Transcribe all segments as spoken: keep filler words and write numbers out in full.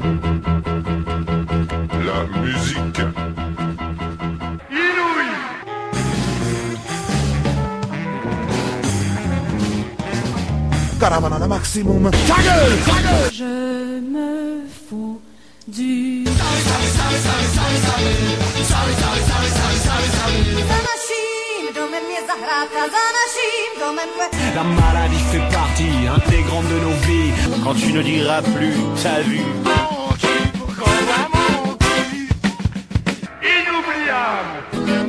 La musique inouïe. Caravana maximum. Ta gueule, ta gueule. Je me fous du La maladie fait partie intégrante de nos vies. Quand tu ne diras plus ta vue. Inoubliable.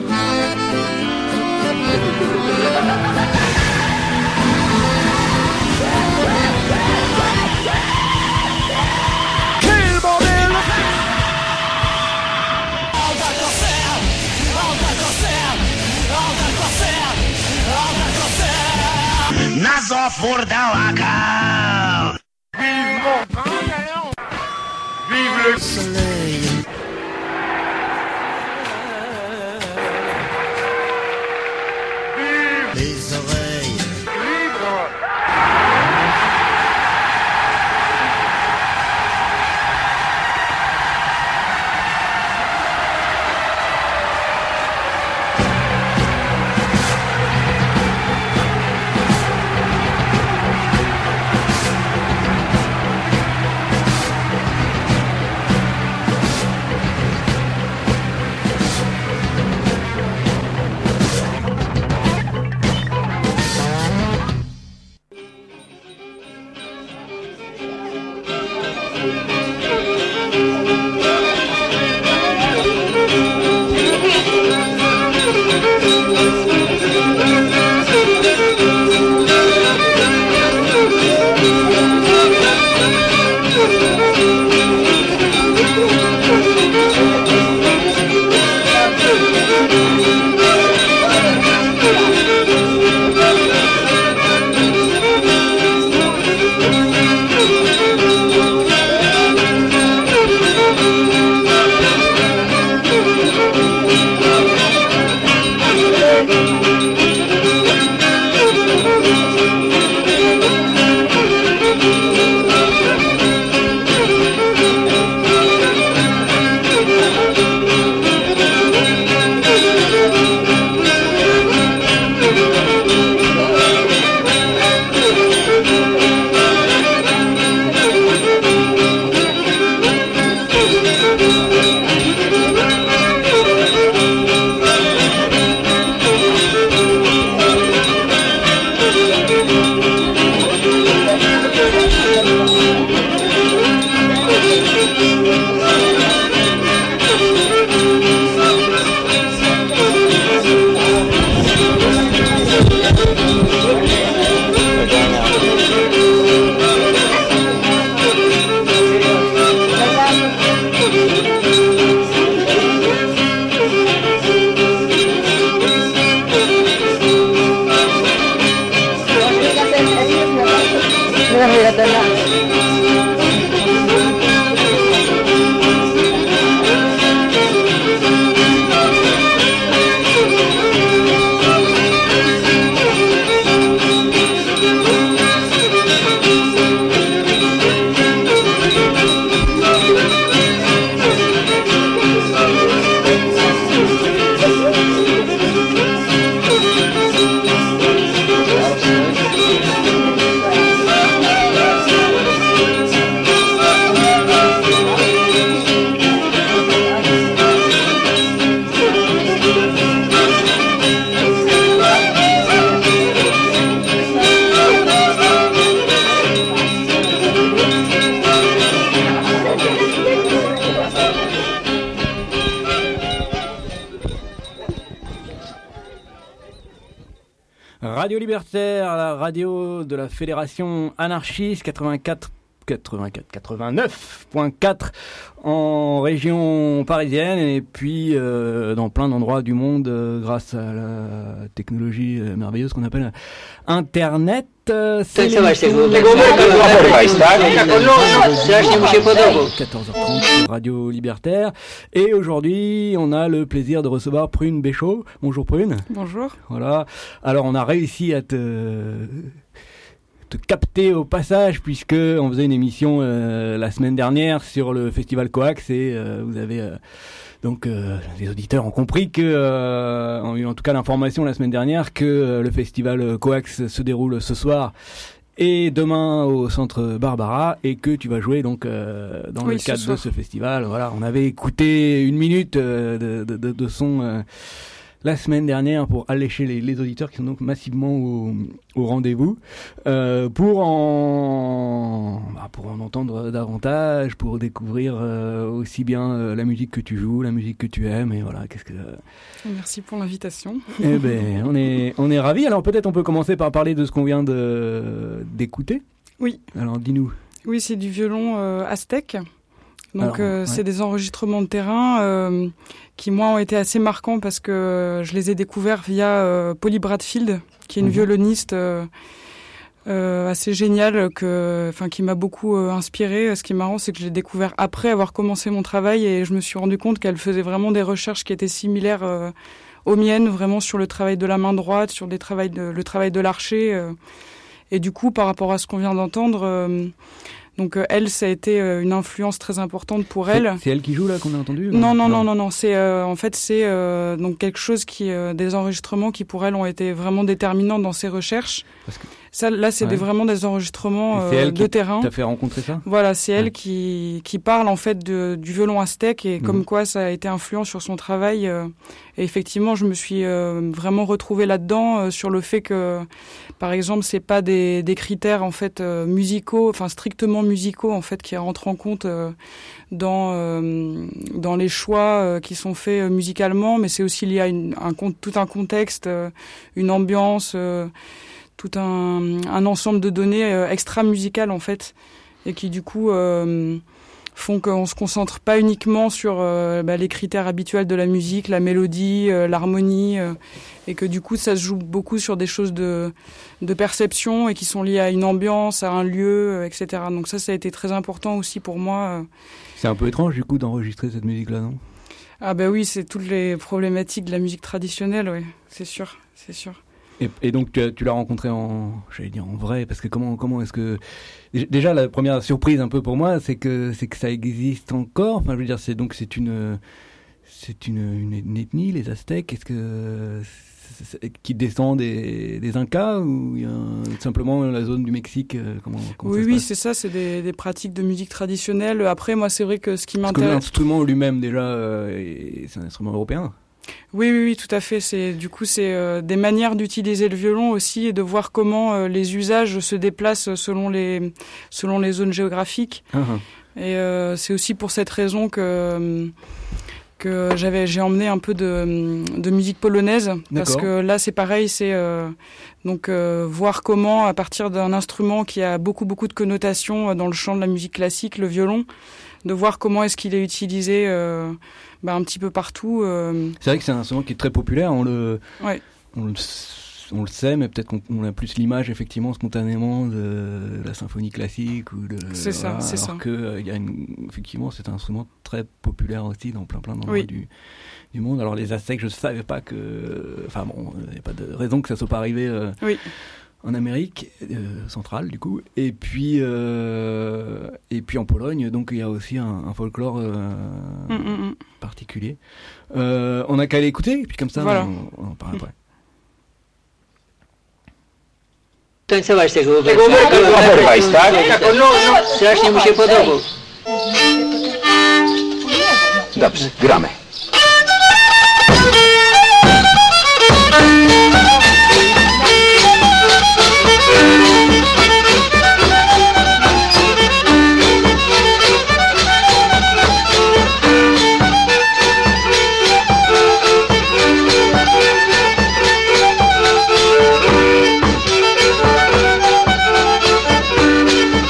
Quel bordel. Nazo Furdawaka. Vivement Grand Gaillon. Vive le soleil. Vive Les oreilles. libre. Radio Libertaire, la radio de la Fédération anarchiste, quatre-vingt-quatre, quatre-vingt-quatre, quatre-vingt-neuf virgule quatre en région parisienne et puis euh, dans plein d'endroits du monde euh, grâce à la technologie euh, merveilleuse qu'on appelle Internet. Euh, c'est quatorze heures trente sur Radio Libertaire et aujourd'hui on a le plaisir de recevoir Prune Béchaud. Bonjour Prune. Bonjour. Voilà. Alors on a réussi à te te capter au passage, puisque on faisait une émission euh, la semaine dernière sur le festival Coax et euh, vous avez euh, donc euh, les auditeurs ont compris que euh, ont eu en tout cas l'information la semaine dernière que euh, le festival Coax se déroule ce soir et demain au centre Barbara et que tu vas jouer donc euh, dans oui, le cadre ce de ce festival. Voilà, on avait écouté une minute euh, de, de, de, de son euh, la semaine dernière pour allécher les, les auditeurs qui sont donc massivement au, au rendez-vous euh, pour en bah, pour en entendre davantage, pour découvrir euh, aussi bien euh, la musique que tu joues, la musique que tu aimes et voilà qu'est-ce que. Merci pour l'invitation. Eh ben on est on est ravis. Alors peut-être on peut commencer par parler de ce qu'on vient de d'écouter. Oui. Alors dis-nous. Oui, c'est du violon euh, aztèque. Donc Alors, euh, ouais. c'est des enregistrements de terrain euh, qui moi ont été assez marquants parce que je les ai découverts via euh, Polly Bradfield, qui est une mmh. violoniste euh, euh, assez géniale, que, enfin qui m'a beaucoup euh, inspirée. Ce qui est marrant, c'est que je l'ai découvert après avoir commencé mon travail et je me suis rendu compte qu'elle faisait vraiment des recherches qui étaient similaires euh, aux miennes, vraiment sur le travail de la main droite, sur des travails de, le travail de l'archer. Euh, et du coup, par rapport à ce qu'on vient d'entendre. Euh, Donc euh, elle, ça a été euh, une influence très importante pour c'est, elle. C'est elle qui joue là qu'on a entendu Non, non, non, non, non. C'est euh, en fait c'est euh, donc quelque chose qui euh, des enregistrements qui pour elle ont été vraiment déterminants dans ses recherches. Parce que... Ça, là, c'est ouais. des, vraiment des enregistrements c'est euh, elle de qui terrain. T'as fait rencontrer ça ? Voilà, c'est elle ouais. qui qui parle en fait de, du violon aztèque et mmh. comme quoi ça a été influent sur son travail. Euh, et effectivement, je me suis euh, vraiment retrouvée là-dedans euh, sur le fait que, par exemple, c'est pas des, des critères en fait euh, musicaux, enfin strictement musicaux en fait qui rentrent en compte euh, dans euh, dans les choix euh, qui sont faits euh, musicalement, mais c'est aussi lié à une, un tout un contexte, euh, une ambiance. Euh, tout un, un ensemble de données euh, extra-musicales en fait et qui du coup euh, font qu'on se concentre pas uniquement sur euh, bah, les critères habituels de la musique, la mélodie, euh, l'harmonie euh, et que du coup ça se joue beaucoup sur des choses de, de perception et qui sont liées à une ambiance, à un lieu, euh, et cetera. Donc ça, ça a été très important aussi pour moi. Euh. C'est un peu étrange du coup d'enregistrer cette musique-là, non ? Ah bah oui, c'est toutes les problématiques de la musique traditionnelle, oui, c'est sûr, c'est sûr. Et, et donc tu, as, tu l'as rencontré en, j'allais dire en vrai, parce que comment comment est-ce que déjà la première surprise un peu pour moi, c'est que c'est que ça existe encore. Enfin, je veux dire, c'est donc c'est une c'est une, une, une ethnie, les Aztèques. Est-ce que c'est, c'est, qui descend des, des Incas ou il y a simplement la zone du Mexique comment, comment Oui, ça se oui, passe c'est ça, c'est des, des pratiques de musique traditionnelle. Après, moi, c'est vrai que ce qui Parce m'intéresse, que l'instrument lui-même déjà, euh, c'est un instrument européen. Oui, oui, oui, tout à fait. C'est du coup, c'est euh, des manières d'utiliser le violon aussi et de voir comment euh, les usages se déplacent selon les selon les zones géographiques. Uh-huh. Et euh, c'est aussi pour cette raison que que j'avais j'ai emmené un peu de de musique polonaise. D'accord. Parce que là, c'est pareil, c'est euh, donc euh, voir comment à partir d'un instrument qui a beaucoup beaucoup de connotations dans le champ de la musique classique, le violon, de voir comment est-ce qu'il est utilisé. Euh, Bah, un petit peu partout. Euh... C'est vrai que c'est un instrument qui est très populaire, on le, ouais. on le, on le sait, mais peut-être qu'on on a plus l'image effectivement spontanément de la symphonie classique ou de. C'est ça, voilà, c'est alors ça. que euh, il y a une, effectivement, c'est un instrument très populaire aussi dans plein plein d'endroits oui. du, du monde. Alors les Aztèques, je savais pas que, enfin bon, il n'y a pas de raison que ça soit pas arrivé. Euh, oui. En Amérique euh, centrale du coup et puis euh, et puis en Pologne, donc il y a aussi un, un folklore euh, mm, mm, particulier. Euh, on a qu'à aller écouter et puis comme ça voilà. on, on en parle après. Tańcować tego oberwajs, tak? Strasznie mu się podobał. Dobrze, gramy.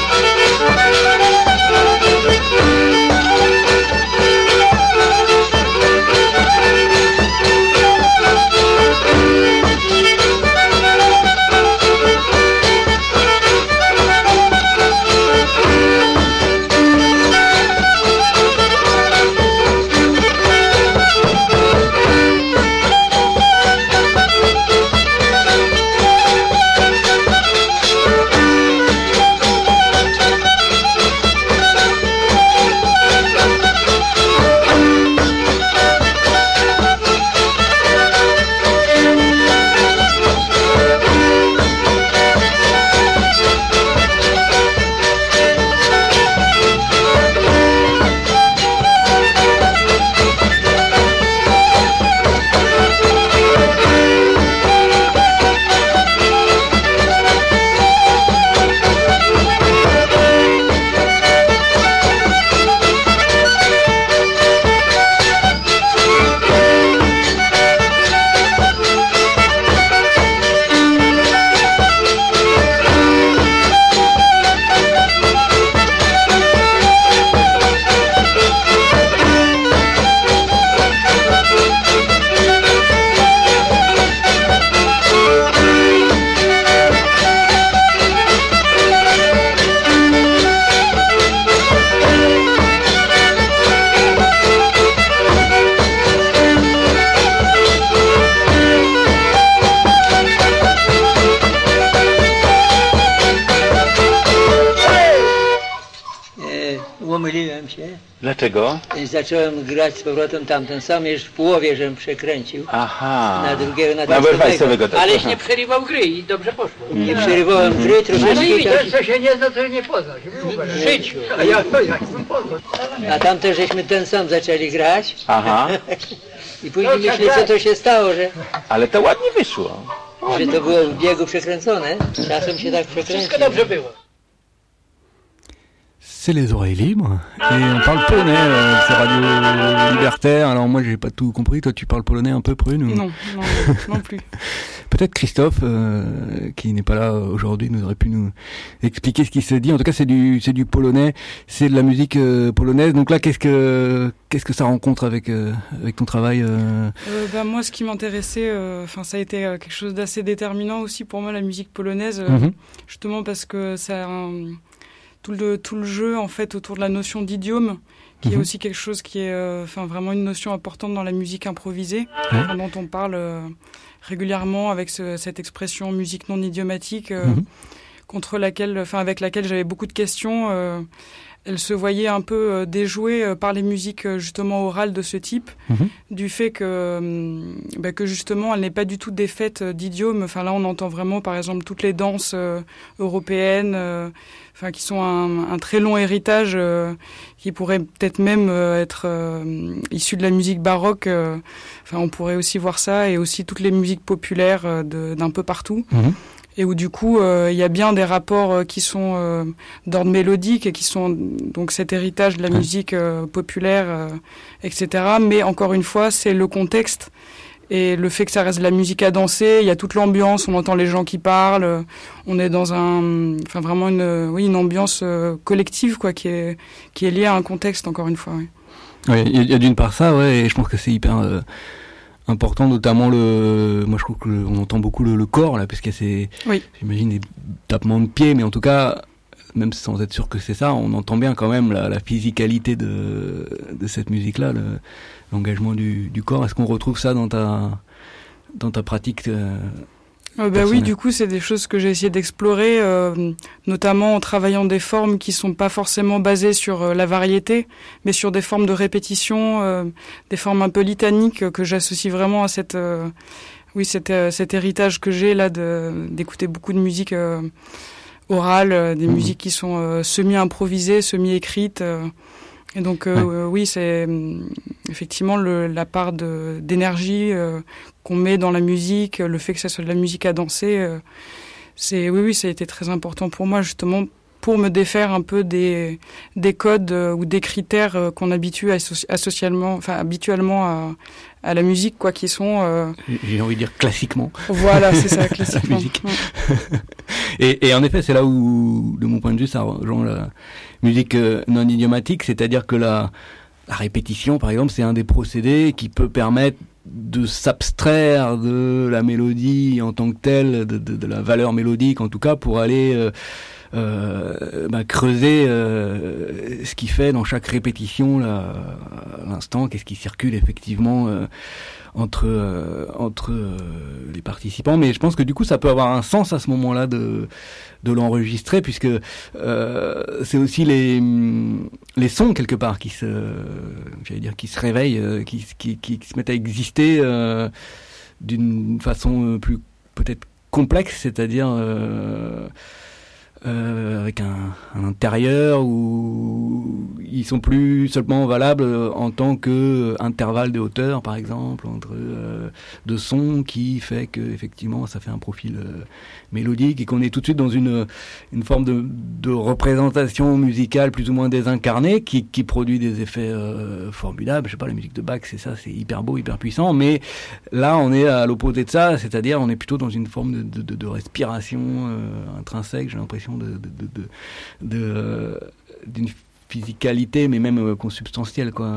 Thank you. pomyliłem się Dlaczego? i zacząłem grać z powrotem tamten sam, już w połowie, żem przekręcił. Aha. Na drugiego, na Na Werfajsowego też. Aleś aha. nie przerywał gry i dobrze poszło. Nie przerywałem gry, Ale troszeczkę widać, tam, co się nie zna, to nie pozna. W życiu. A ja to jak jestem poznał. a tamten żeśmy ten sam zaczęli grać Aha. i później myśleli, co to się stało, że, Ale to ładnie wyszło. że to było w biegu przekręcone. Czasem się tak Wszystko przekręci. dobrze było. C'est les oreilles libres et on parle polonais, euh, c'est Radio Libertaire. Alors moi j'ai pas tout compris, toi tu parles polonais un peu, Prune ou... Non, non, non plus. Peut-être Christophe, euh, qui n'est pas là aujourd'hui, nous aurait pu nous expliquer ce qui se dit. En tout cas c'est du c'est du polonais, c'est de la musique euh, polonaise. Donc là qu'est-ce que qu'est-ce que ça rencontre avec euh, avec ton travail euh... Euh, bah, moi, ce qui m'intéressait, enfin, ça a été euh, quelque chose d'assez déterminant aussi pour moi, la musique polonaise, euh, Mhm. justement parce que ça a un- tout le tout le jeu en fait autour de la notion d'idiome, qui est Mhm. aussi quelque chose qui est, euh, enfin, vraiment une notion importante dans la musique improvisée, Ouais. enfin, dont on parle euh, régulièrement avec ce- cette expression musique non idiomatique, euh, Mhm. contre laquelle, enfin, avec laquelle j'avais beaucoup de questions. Euh, elle se voyait un peu euh, déjouée euh, par les musiques euh, justement orales de ce type, Mhm. du fait que, hum, bah, que justement elle n'est pas du tout défaite euh, d'idiomes. Enfin là on entend vraiment par exemple toutes les danses euh, européennes, euh, enfin qui sont un, un très long héritage euh, qui pourrait peut-être même euh, être euh, issu de la musique baroque. euh, Enfin on pourrait aussi voir ça, et aussi toutes les musiques populaires euh, de- d'un peu partout. Mhm. Et où du coup euh, il y a bien des rapports euh, qui sont euh, d'ordre mélodique et qui sont donc cet héritage de la Ouais. musique euh, populaire, euh, et cetera. Mais encore une fois, c'est le contexte et le fait que ça reste de la musique à danser. Il y a toute l'ambiance, on entend les gens qui parlent, euh, on est dans un, enfin vraiment une, euh, oui, une ambiance euh, collective quoi, qui est qui est liée à un contexte encore une fois. Oui. Ouais, il y a, il y a d'une part ça, ouais, et je pense que c'est hyper euh, important, notamment le. Moi, je trouve que le- on entend beaucoup le, le corps là, parce qu'il y a ces, Oui. j'imagine des tapements de pieds, mais en tout cas, même sans être sûr que c'est ça, on entend bien quand même la, la physicalité de de cette musique-là, le, l'engagement du, du corps. Est-ce qu'on retrouve ça dans ta dans ta pratique euh, Euh, bah oui, personnelle. du coup, c'est des choses que j'ai essayé d'explorer, euh, notamment en travaillant des formes qui sont pas forcément basées sur euh, la variété, mais sur des formes de répétition, euh, des formes un peu litaniques euh, que j'associe vraiment à cette, euh, oui, cet, euh, cet héritage que j'ai là de d'écouter beaucoup de musique euh, orale, euh, des Mhm. musiques qui sont euh, semi-improvisées, semi-écrites. euh, et donc, euh, euh, oui, c'est euh, effectivement le, la part de d'énergie euh, qu'on met dans la musique, le fait que ça soit de la musique à danser, euh, c'est oui, oui, ça a été très important pour moi justement pour me défaire un peu des des codes euh, ou des critères euh, qu'on habitue asso- associalement, enfin habituellement à, à la musique, quoi, qui sont euh, j'ai envie de dire classiquement. voilà, c'est ça, classiquement. musique. Ouais. Et, et en effet, c'est là où, de mon point de vue, ça rejoint la musique euh, non idiomatique, c'est-à-dire que la, la répétition, par exemple, c'est un des procédés qui peut permettre de s'abstraire de la mélodie en tant que telle, de, de, de la valeur mélodique en tout cas, pour aller euh, euh, bah, creuser euh, ce qui fait dans chaque répétition là, à l'instant, qu'est-ce qui circule effectivement euh, entre euh, entre euh, les participants. Mais je pense que du coup ça peut avoir un sens à ce moment-là de de l'enregistrer, puisque euh, c'est aussi les les sons quelque part qui se j'allais dire qui se réveillent, euh, qui, qui qui qui se mettent à exister euh, d'une façon plus peut-être complexe, c'est-à-dire euh, Euh, avec un, un intérieur où ils sont plus seulement valables en tant que intervalle de hauteur, par exemple, entre euh, de sons, qui fait que effectivement ça fait un profil euh, mélodique, et qu'on est tout de suite dans une une forme de, de représentation musicale plus ou moins désincarnée qui, qui produit des effets euh, formidables. Je sais pas, la musique de Bach, c'est ça, c'est hyper beau, hyper puissant, mais là on est à l'opposé de ça, c'est-à-dire on est plutôt dans une forme de, de, de, de respiration euh, intrinsèque, j'ai l'impression de, de, de, de, de, euh, d'une physicalité, mais même euh, consubstantielle, quoi.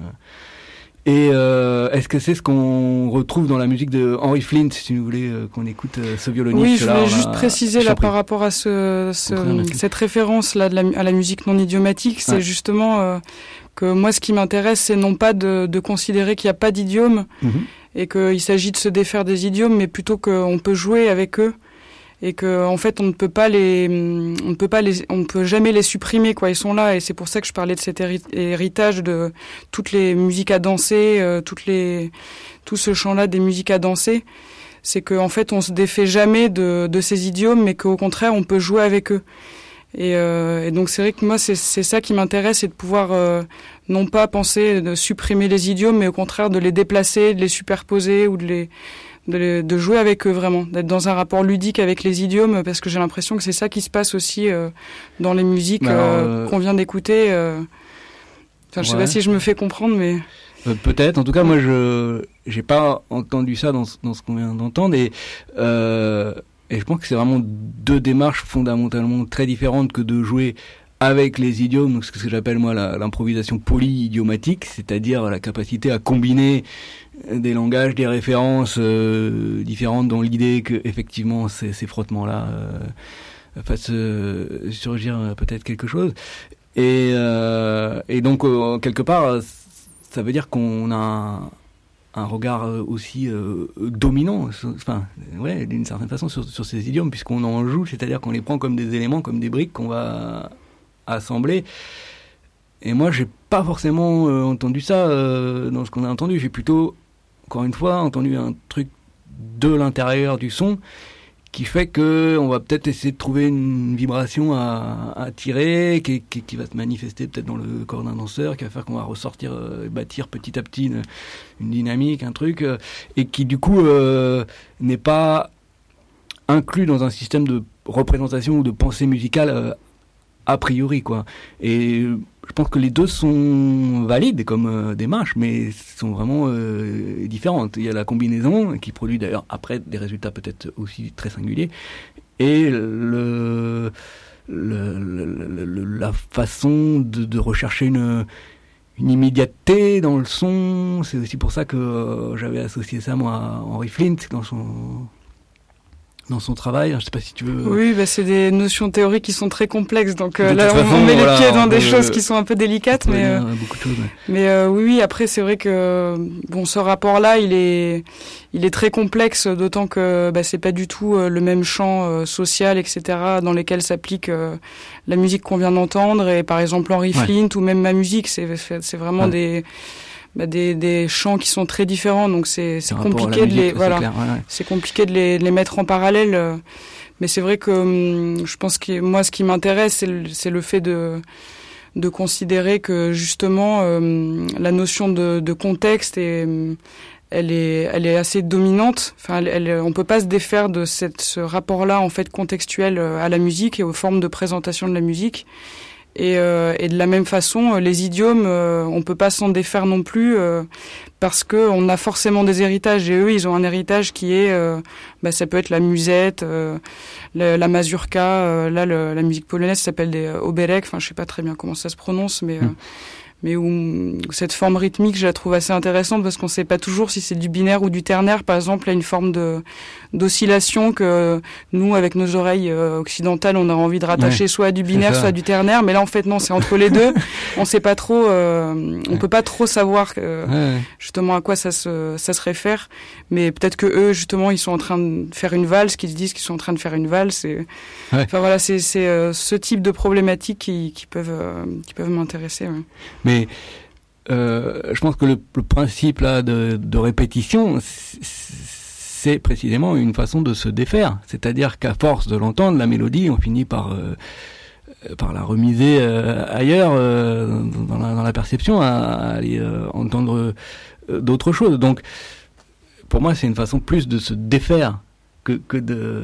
Et euh, est-ce que c'est ce qu'on retrouve dans la musique de Henry Flint, si vous voulez euh, qu'on écoute euh, ce violoniste? Oui, je là, voulais là, juste préciser je là t'en prie. par rapport à ce, ce Contraire, cette référence là de la, à la musique non idiomatique, c'est Ouais. justement euh, que moi ce qui m'intéresse, c'est non pas de, de considérer qu'il n'y a pas d'idiome Mhm. et qu'il s'agit de se défaire des idiomes, mais plutôt qu'on peut jouer avec eux. et que en fait on ne peut pas les on ne peut pas les on ne peut jamais les supprimer quoi, ils sont là, et c'est pour ça que je parlais de cet héri- héritage de toutes les musiques à danser, euh, toutes les tout ce champ-là des musiques à danser, c'est que en fait on se défait jamais de de ces idiomes, mais qu'au contraire on peut jouer avec eux. Et, euh, et donc c'est vrai que moi c'est c'est ça qui m'intéresse, c'est de pouvoir euh, non pas penser de supprimer les idiomes, mais au contraire de les déplacer, de les superposer ou de les De, les, de jouer avec eux vraiment, d'être dans un rapport ludique avec les idiomes, parce que j'ai l'impression que c'est ça qui se passe aussi euh, dans les musiques alors, euh, euh... qu'on vient d'écouter. Euh... Enfin, je ouais. sais pas si je me fais comprendre, mais euh, peut-être. En tout cas, moi, je j'ai pas entendu ça dans, dans ce qu'on vient d'entendre, et euh, et je pense que c'est vraiment deux démarches fondamentalement très différentes que de jouer avec les idiomes, donc ce que j'appelle moi la, l'improvisation poly-idiomatique, c'est-à-dire la capacité à combiner des langages, des références euh, différentes dans l'idée que effectivement ces, ces frottements-là euh, fassent euh, surgir euh, peut-être quelque chose. Et, euh, et donc euh, quelque part, ça veut dire qu'on a un, un regard aussi euh, dominant, enfin ouais, d'une certaine façon sur, sur ces idiomes, puisqu'on en joue, c'est-à-dire qu'on les prend comme des éléments, comme des briques qu'on va assembler. Et moi, j'ai pas forcément euh, entendu ça euh, dans ce qu'on a entendu. J'ai plutôt, encore une fois, entendu un truc de l'intérieur du son qui fait que on va peut-être essayer de trouver une vibration à, à tirer, qui, qui, qui va se manifester peut-être dans le corps d'un danseur, qui va faire qu'on va ressortir, euh, bâtir petit à petit une, une dynamique, un truc, euh, et qui du coup euh, n'est pas inclus dans un système de représentation ou de pensée musicale euh, a priori, quoi. Et je pense que les deux sont valides comme euh, démarches, mais sont vraiment euh, différentes. Il y a la combinaison qui produit d'ailleurs après des résultats peut-être aussi très singuliers, et le, le, le, le la façon de, de rechercher une une immédiateté dans le son. C'est aussi pour ça que euh, j'avais associé ça moi à Henry Flint dans son dans son travail. Je sais pas si tu veux. Oui, bah c'est des notions théoriques qui sont très complexes, donc euh, de là on, façon, on met voilà, les pieds dans des euh, choses qui sont un peu délicates, mais euh, beaucoup de choses. Ouais. Mais euh, oui, oui. Après, c'est vrai que bon, ce rapport-là, il est, il est très complexe, d'autant que bah, c'est pas du tout euh, le même champ euh, social, et cetera, dans lesquels s'applique euh, la musique qu'on vient d'entendre, et par exemple Henry ouais. Flint ou même ma musique, c'est, c'est vraiment ouais. des Bah des, des chants qui sont très différents, donc c'est, c'est compliqué de les, voilà, clair, ouais, ouais. c'est compliqué de les, de les mettre en parallèle. Mais c'est vrai que je pense que moi, ce qui m'intéresse, c'est le, c'est le fait de, de considérer que justement euh, la notion de, de contexte est, elle est, elle est assez dominante. Enfin, elle, elle, on peut pas se défaire de cette, ce rapport-là en fait contextuel à la musique et aux formes de présentation de la musique. Et, euh, et de la même façon, les idiomes, euh, on peut pas s'en défaire non plus euh, parce que on a forcément des héritages, et eux, ils ont un héritage qui est, euh, bah, ça peut être la musette, euh, la, la mazurka, euh, là, le, la musique polonaise s'appelle des oberek, enfin, je sais pas très bien comment ça se prononce, mais. Euh, mmh. mais où, où cette forme rythmique, je la trouve assez intéressante parce qu'on sait pas toujours si c'est du binaire ou du ternaire. Par exemple, il y a une forme de d'oscillation que nous, avec nos oreilles euh, occidentales, on a envie de rattacher ouais, soit à du binaire, soit à du ternaire. Mais là, en fait, non, c'est entre les deux. On sait pas trop, euh, on ouais. peut pas trop savoir euh, ouais. justement à quoi ça se ça se réfère. Mais peut-être que eux, justement, ils sont en train de faire une valse, qu'ils disent qu'ils sont en train de faire une valse. Et... Ouais. Enfin voilà, c'est c'est euh, ce type de problématiques qui qui peuvent euh, qui peuvent m'intéresser. Ouais. Mais Mais euh, je pense que le, le principe là de, de répétition, c'est précisément une façon de se défaire. C'est-à-dire qu'à force de l'entendre, la mélodie, on finit par euh, par la remiser euh, ailleurs euh, dans, la, dans la perception, à, à aller euh, entendre euh, d'autres choses. Donc, pour moi, c'est une façon plus de se défaire que que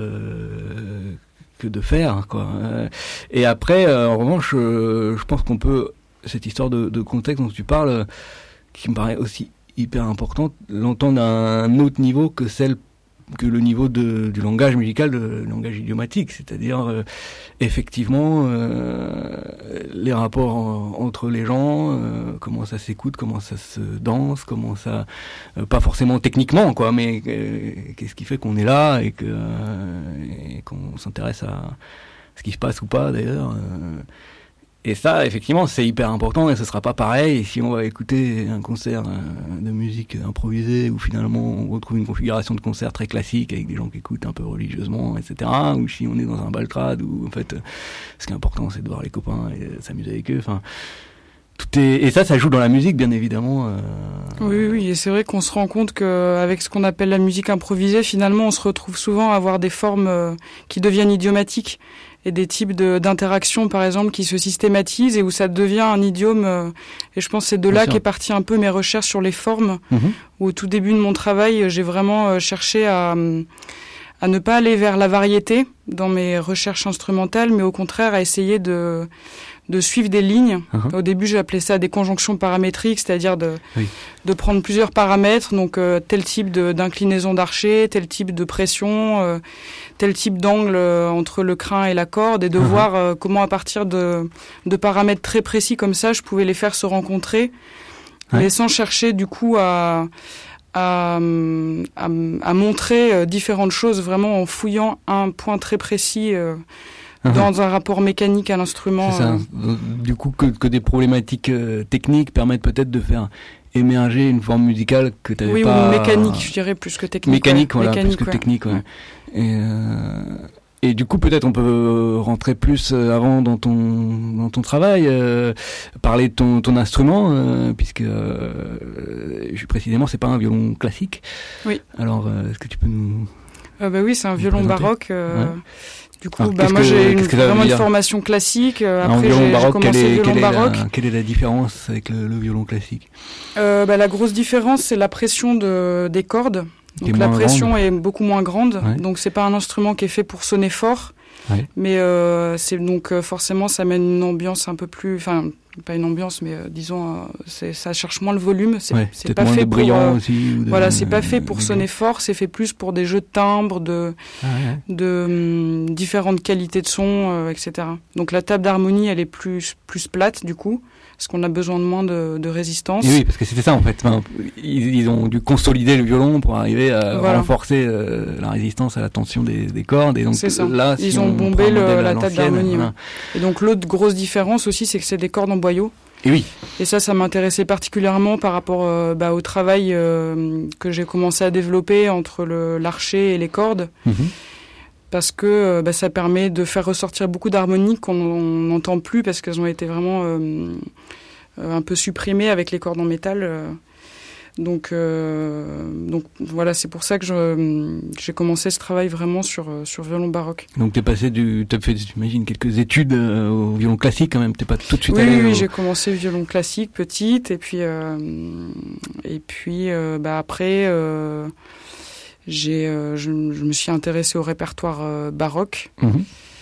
de que de faire, quoi. Et après, euh, en revanche, euh, je pense qu'on peut cette histoire de, de contexte dont tu parles, euh, qui me paraît aussi hyper importante, l'entendre à un autre niveau que celle que le niveau de, du langage musical, le langage idiomatique, c'est-à-dire euh, effectivement euh, les rapports en, entre les gens, euh, comment ça s'écoute, comment ça se danse, comment ça, euh, pas forcément techniquement quoi, mais euh, qu'est-ce qui fait qu'on est là et que euh, et qu'on s'intéresse à ce qui se passe ou pas d'ailleurs. Euh, Et ça, effectivement, c'est hyper important et ce sera pas pareil si on va écouter un concert euh, de musique improvisée où finalement on retrouve une configuration de concert très classique avec des gens qui écoutent un peu religieusement, et cetera. Ou si on est dans un baltrade où en fait, ce qui est important, c'est de voir les copains et de s'amuser avec eux. Enfin, tout est et ça, ça joue dans la musique, bien évidemment. Euh... Oui, oui, et c'est vrai qu'on se rend compte qu'avec ce qu'on appelle la musique improvisée, finalement, on se retrouve souvent à avoir des formes euh, qui deviennent idiomatiques. Et des types de, d'interactions, par exemple, qui se systématisent et où ça devient un idiome. Euh, et je pense que c'est de là qu'est parti un peu mes recherches sur les formes. Mmh. Où au tout début de mon travail, j'ai vraiment euh, cherché à, à ne pas aller vers la variété dans mes recherches instrumentales, mais au contraire à essayer de, de suivre des lignes. Mmh. Au début, j'appelais ça des conjonctions paramétriques, c'est-à-dire de, oui. de prendre plusieurs paramètres, donc euh, tel type de, d'inclinaison d'archet, tel type de pression, euh, tel type d'angle euh, entre le crin et la corde, et de mmh. voir euh, comment à partir de, de paramètres très précis comme ça, je pouvais les faire se rencontrer, ouais. mais sans chercher du coup à, à, à, à montrer euh, différentes choses, vraiment en fouillant un point très précis euh, dans mmh. un rapport mécanique à l'instrument. C'est ça. Euh... Du coup, que, que des problématiques euh, techniques permettent peut-être de faire émerger une forme musicale que tu n'avais oui, pas... Oui, ou mécanique, je dirais, plus que technique. Mécanique, ouais. voilà, mécanique, plus que ouais. technique, ouais. Et, euh, et du coup, peut-être on peut rentrer plus avant dans ton, dans ton travail, euh, parler de ton, ton instrument, euh, puisque euh, précisément, c'est pas un violon classique. Oui. Alors, euh, est-ce que tu peux nous... Euh, bah oui, c'est un violon présenter baroque. Euh... Ouais. Du coup, Alors, bah, moi que, j'ai une, vraiment une dire formation classique. Euh, après, après, violon j'ai, baroque, j'ai commencé quelle est, le violon quelle baroque. Est la, quelle est la différence avec le, le violon classique euh, bah, La grosse différence, c'est la pression de, des cordes. Donc la pression grande. Est beaucoup moins grande. Ouais. Donc c'est pas un instrument qui est fait pour sonner fort. Ouais. Mais euh, c'est donc euh, forcément ça mène une ambiance un peu plus, enfin pas une ambiance, mais euh, disons euh, c'est, ça cherche moins le volume. C'est, ouais, c'est pas fait pour. Euh, aussi, ou de, voilà, c'est pas fait pour sonner fort. C'est fait plus pour des jeux de timbres, de ah ouais. de hum, différentes qualités de son, euh, et cetera. Donc la table d'harmonie, elle est plus plus plate du coup. Parce qu'on a besoin de moins de, de résistance. Et oui, parce que c'était ça en fait. Enfin, ils, ils ont dû consolider le violon pour arriver à voilà. renforcer euh, la résistance à la tension des, des cordes. Et donc c'est ça. Là, ils si ont bombé le, la table d'harmonie. Voilà. Ouais. Et donc l'autre grosse différence aussi, c'est que c'est des cordes en boyau. Et oui. Et ça, ça m'intéressait particulièrement par rapport euh, bah, au travail euh, que j'ai commencé à développer entre le, l'archet et les cordes. Mm-hmm. Parce que bah, ça permet de faire ressortir beaucoup d'harmonies qu'on n'entend plus parce qu'elles ont été vraiment euh, un peu supprimées avec les cordes en métal. Euh. Donc, euh, donc voilà, c'est pour ça que je, j'ai commencé ce travail vraiment sur, sur violon baroque. Donc tu es passé du, tu as fait, j'imagine, quelques études euh, au violon classique quand même. T'es pas tout de suite oui, allé. Oui, au... j'ai commencé le violon classique petite et puis euh, et puis euh, bah après. Euh, J'ai, euh, je, je me suis intéressée au répertoire euh, baroque. Mmh.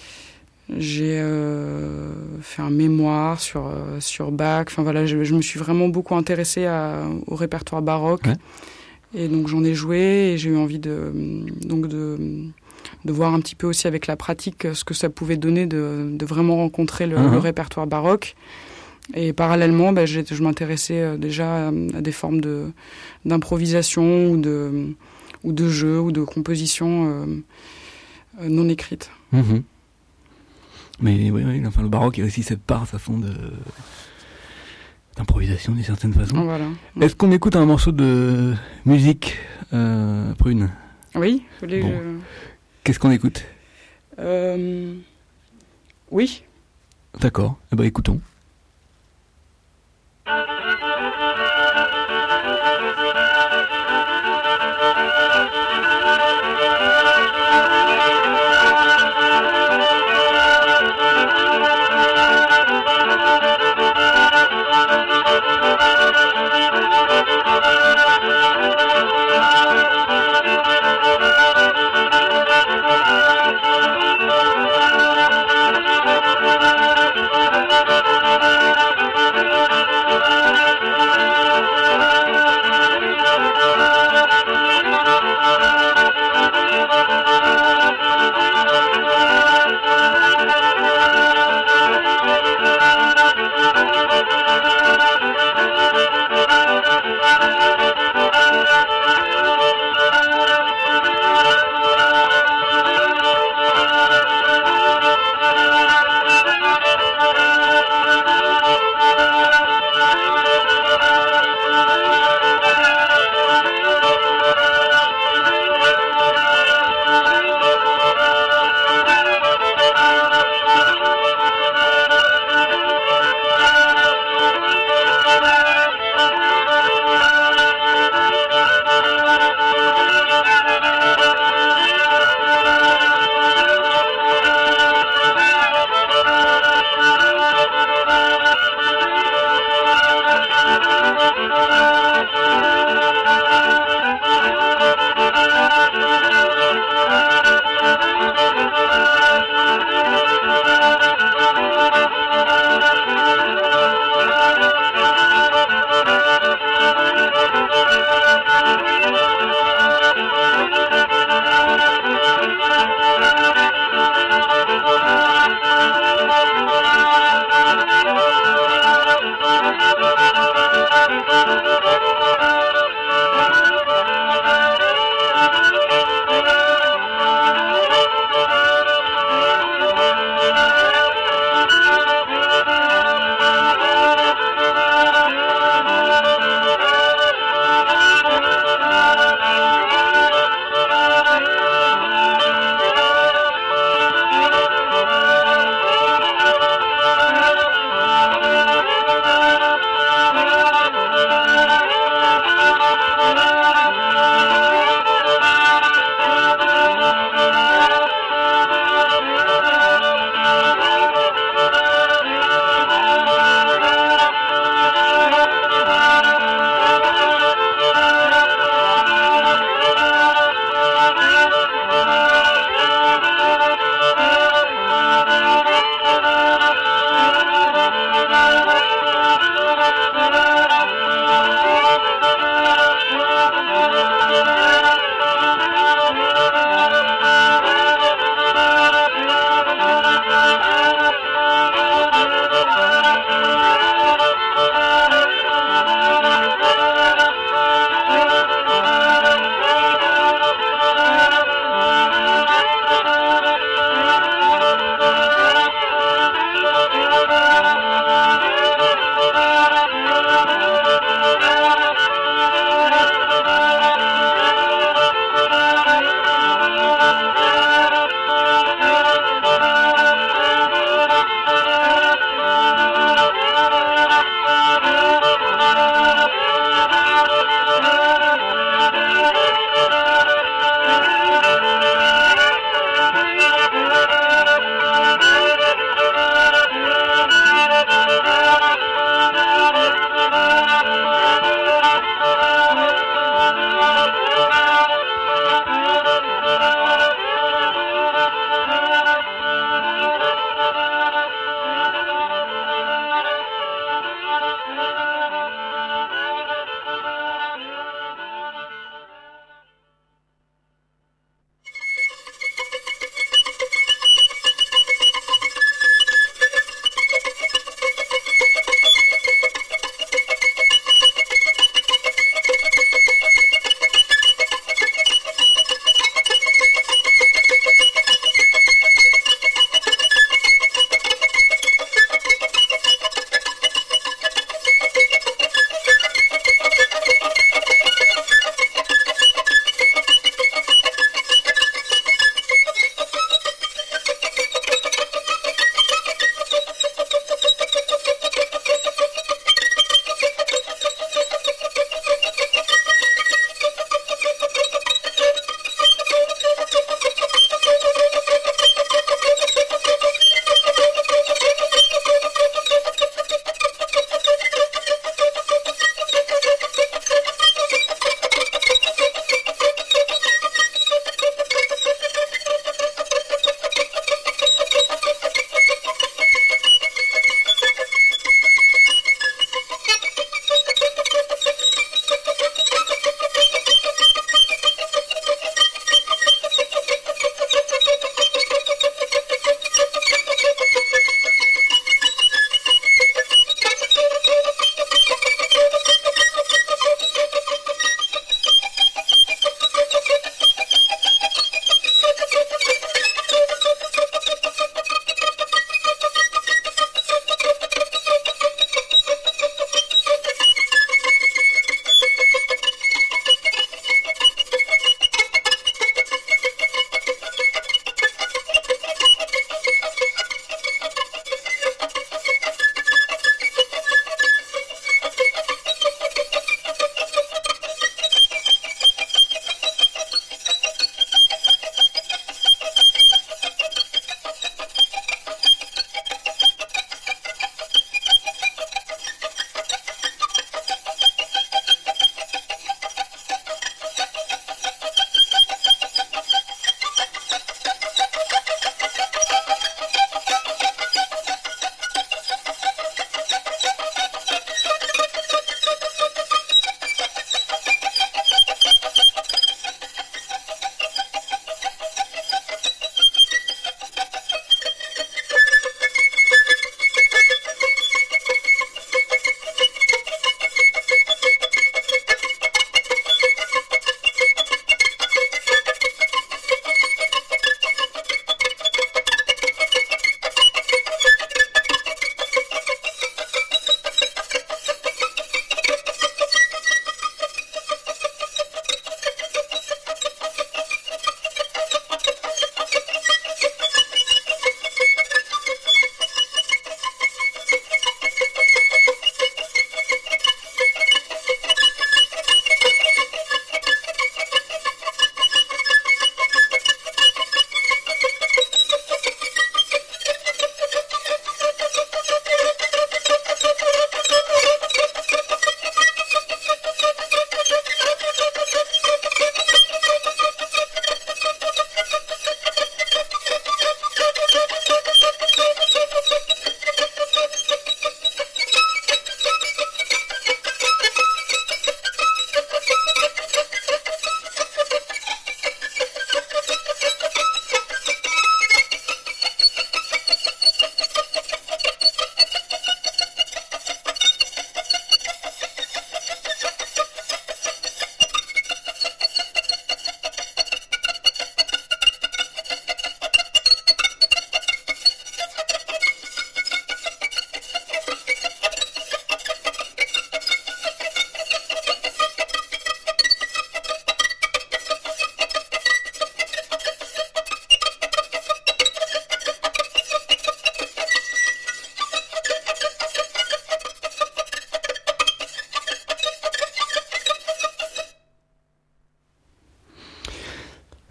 J'ai euh, fait un mémoire sur euh, sur Bach. Enfin voilà, je, je me suis vraiment beaucoup intéressée à, au répertoire baroque. Ouais. Et donc j'en ai joué et j'ai eu envie de donc de de voir un petit peu aussi avec la pratique ce que ça pouvait donner de de vraiment rencontrer le, mmh. le répertoire baroque. Et parallèlement, bah, je, je m'intéressais déjà à, à des formes de d'improvisation ou de ou de jeux, ou de compositions euh, euh, non écrites. Mmh. Mais oui, oui, enfin, le baroque, il y a aussi cette part, à fond, de... d'improvisation, d'une certaine façon. Voilà. Est-ce qu'on écoute un morceau de musique, euh, Prune ? Oui. Les, bon. euh... Qu'est-ce qu'on écoute ? euh... Oui. D'accord, eh ben, écoutons. Thank you.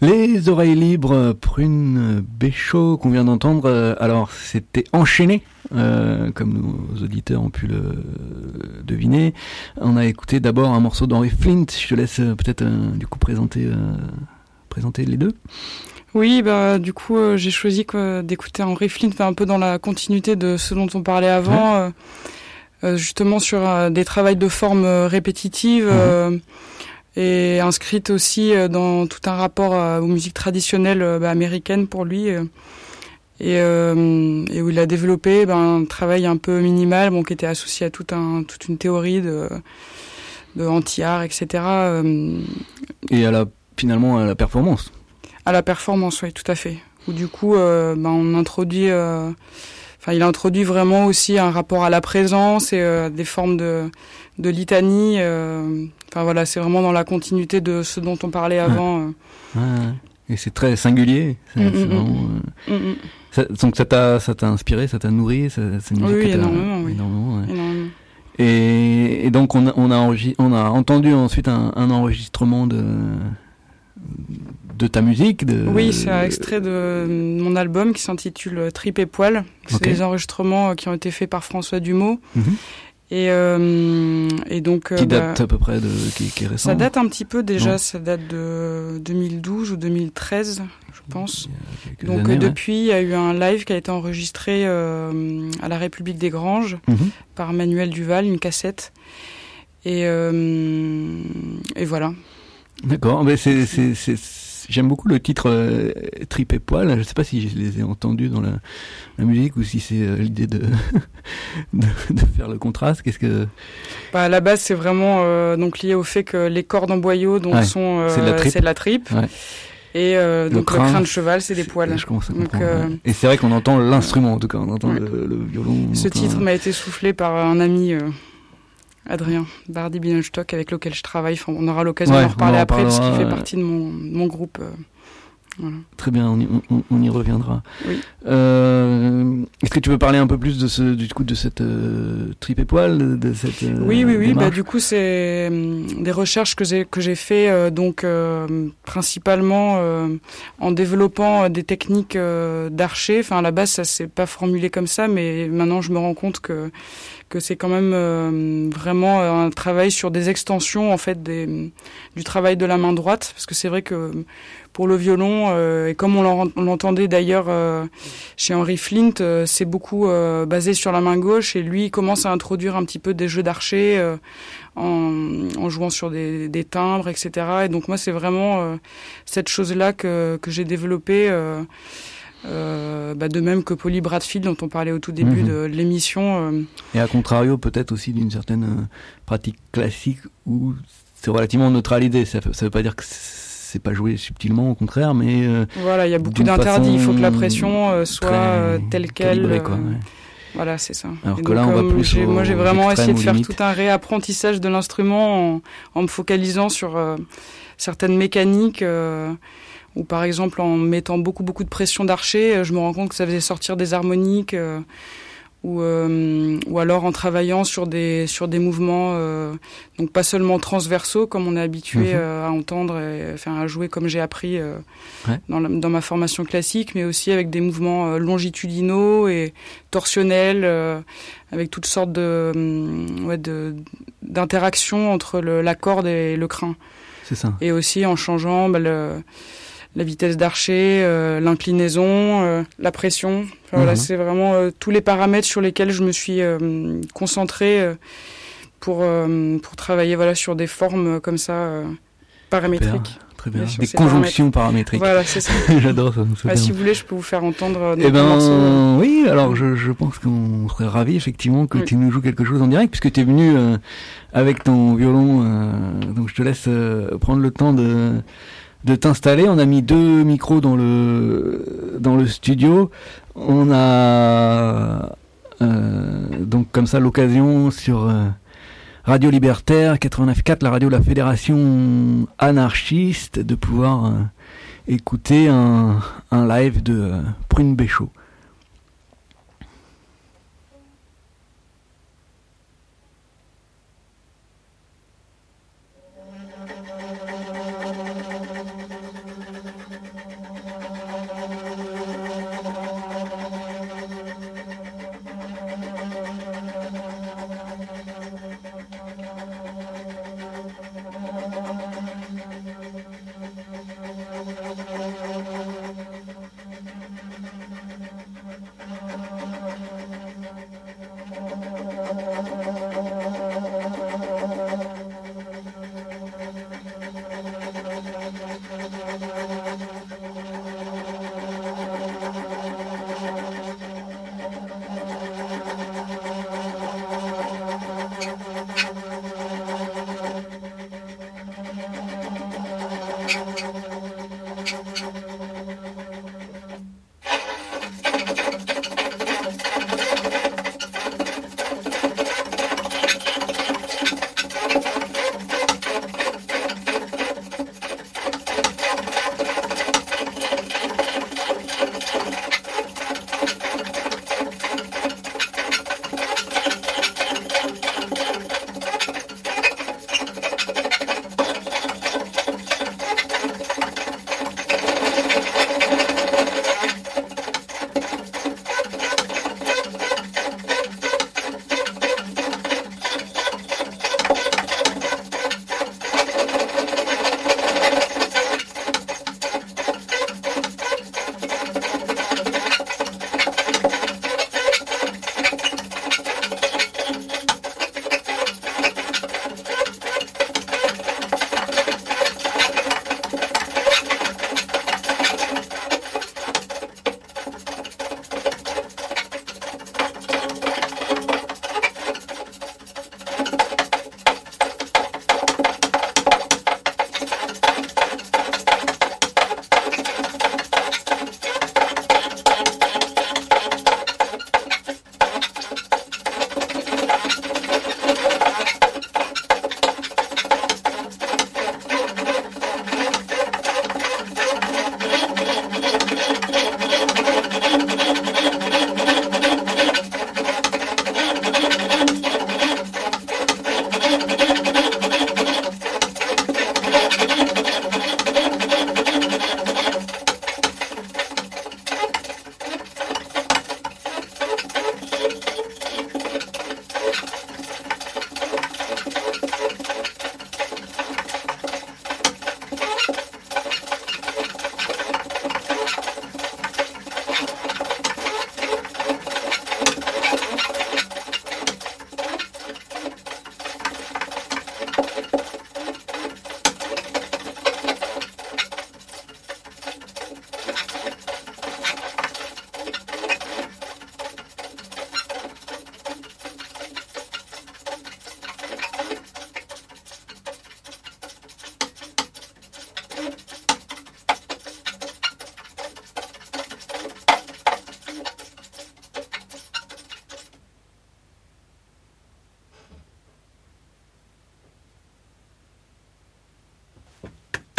Les oreilles libres, Prune Béchot, qu'on vient d'entendre. Alors, c'était enchaîné, euh, comme nos auditeurs ont pu le deviner. On a écouté d'abord un morceau d'Henry Flint. Je te laisse euh, peut-être, euh, du coup, présenter, euh, présenter les deux. Oui, bah, du coup, euh, j'ai choisi quoi, d'écouter Henry Flint, un peu dans la continuité de ce dont on parlait avant, ouais. euh, euh, justement sur euh, des travails de forme euh, répétitive. Euh, mmh. Et inscrite aussi dans tout un rapport aux musiques traditionnelles bah, américaines pour lui, et, euh, et où il a développé bah, un travail un peu minimal, bon, qui était associé à tout un, toute une théorie de, de anti-art, et cetera. Et à la, finalement à la performance. À la performance, oui, tout à fait. Où du coup, euh, bah, on introduit, euh, enfin, il introduit vraiment aussi un rapport à la présence et euh, des formes de, de litanie. Euh, Enfin voilà, c'est vraiment dans la continuité de ce dont on parlait avant. Ouais. Euh. Ouais. Et c'est très singulier. C'est, mmh, c'est vraiment, mmh. Euh... Mmh. Ça, donc ça t'a, ça t'a inspiré, ça t'a nourri, ça, c'est une musique oui, que énormément, oui. énormément, ouais. énormément. Et, et donc on a, on a, enregistré, on a entendu ensuite un, un enregistrement de de ta musique. De... Oui, c'est un extrait de mon album qui s'intitule Tripes et Poils. C'est okay. Des enregistrements qui ont été faits par François Dumaux. Mmh. Et, euh, et donc qui date bah, à peu près de qui, qui est récent. Ça date un petit peu déjà, non. Ça date de deux mille douze ou deux mille treize, je pense. Il y a donc années, depuis, ouais. Il y a eu un live qui a été enregistré euh, à la République des Granges mm-hmm. par Manuel Duval, une cassette. Et euh, et voilà. D'accord, mais c'est c'est c'est j'aime beaucoup le titre euh, Tripes et Poils. Je ne sais pas si je les ai entendus dans la, la musique ou si c'est euh, l'idée de, de de faire le contraste. Qu'est-ce que bah, à la base, c'est vraiment euh, donc lié au fait que les cordes en boyau donc ouais, sont euh, c'est de la tripe. C'est de la tripe. Ouais. Et euh, le donc crâne, le crâne de cheval, c'est des poils. Je commence à donc, comprendre. euh, ouais. Et c'est vrai qu'on entend l'instrument en tout cas, on entend ouais. le, le violon. Ce entend... titre m'a été soufflé par un ami. Euh, Adrien Bardi-Bienenstock, avec lequel je travaille. Enfin, on aura l'occasion ouais, d'en reparler en après, parce qu'il fait partie de mon, mon groupe. Euh, voilà. Très bien, on y, on, on y reviendra. Oui. Euh, est-ce que tu peux parler un peu plus de ce, du coup, de cette euh, Tripes et Poils, de, de cette euh, Oui, oui, oui. Bah, du coup, c'est euh, des recherches que j'ai que j'ai fait, euh, donc euh, principalement euh, en développant des techniques euh, d'archer. Enfin, à la base, ça s'est pas formulé comme ça, mais maintenant, je me rends compte que que c'est quand même euh, vraiment un travail sur des extensions en fait des, du travail de la main droite, parce que c'est vrai que pour le violon euh, et comme on l'entendait d'ailleurs euh, chez Henry Flint, euh, c'est beaucoup euh, basé sur la main gauche, et lui il commence à introduire un petit peu des jeux d'archer euh, en, en jouant sur des, des timbres, et cetera. Et donc moi c'est vraiment euh, cette chose-là que que j'ai développée. Euh, Euh, bah de même que Polly Bradfield dont on parlait au tout début mmh. de l'émission. Euh... Et à contrario peut-être aussi d'une certaine euh, pratique classique où c'est relativement neutralisé. Ça ne veut pas dire que c'est pas joué subtilement, au contraire, mais euh, voilà, il y a beaucoup d'interdits. Il faut que la pression euh, soit euh, telle qu'elle. Euh, quoi, ouais. Voilà, c'est ça. Alors et que donc, là, on va plus j'ai, au, moi, j'ai vraiment essayé de faire limite. tout un réapprentissage de l'instrument en, en me focalisant sur euh, certaines mécaniques. Euh, ou par exemple en mettant beaucoup beaucoup de pression d'archer, je me rends compte que ça faisait sortir des harmoniques, euh, ou euh, ou alors en travaillant sur des sur des mouvements euh, donc pas seulement transversaux comme on est habitué mmh. euh, à entendre et enfin à jouer comme j'ai appris euh, ouais. dans la, dans ma formation classique, mais aussi avec des mouvements euh, longitudinaux et torsionnels, euh, avec toutes sortes de ouais de d'interactions entre le, la corde et le crin. C'est ça. Et aussi en changeant bah, le la vitesse d'archer, euh, l'inclinaison, euh, la pression. Enfin, mmh. Voilà, c'est vraiment euh, tous les paramètres sur lesquels je me suis euh, concentrée euh, pour euh, pour travailler voilà sur des formes comme ça euh, paramétriques. Très bien. Des conjonctions paramétriques. Voilà, c'est ça. J'adore ça. Ah, si vous voulez, je peux vous faire entendre. Eh ben, morceau. Oui. Alors, je je pense qu'on serait ravis effectivement que oui. tu nous joues quelque chose en direct, puisque tu es venu euh, avec ton violon. Euh, donc, je te laisse euh, prendre le temps de de t'installer. On a mis deux micros dans le dans le studio. On a euh, donc comme ça l'occasion sur euh, Radio Libertaire quatre-vingt-neuf virgule quatre, la radio de la Fédération Anarchiste, de pouvoir euh, écouter un, un live de euh, Prune Béchot.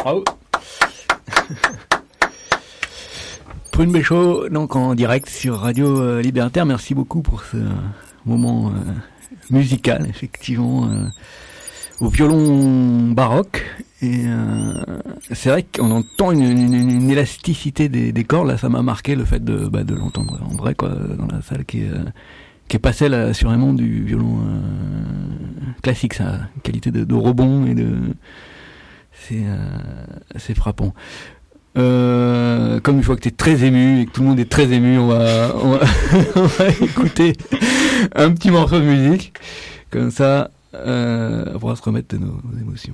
Bravo. Prune Béchaud, donc en direct sur Radio euh, Libertaire. Merci beaucoup pour ce moment euh, musical, effectivement, euh, au violon baroque. Et euh, c'est vrai qu'on entend une, une, une élasticité des, des cordes. Là, ça m'a marqué le fait de, bah, de l'entendre en vrai, quoi, dans la salle qui est, euh, qui est passée là, assurément du violon euh, classique, ça, qualité de, de rebond et de, c'est, euh, c'est frappant. Euh, comme une fois que tu es très ému et que tout le monde est très ému, on va, on va, on va écouter un petit morceau de musique. Comme ça, euh, on pourra se remettre de nos, nos émotions.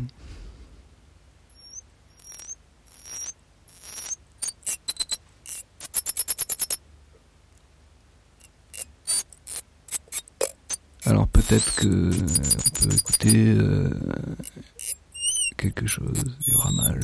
Alors peut-être que on peut écouter euh, quelque chose du ramage.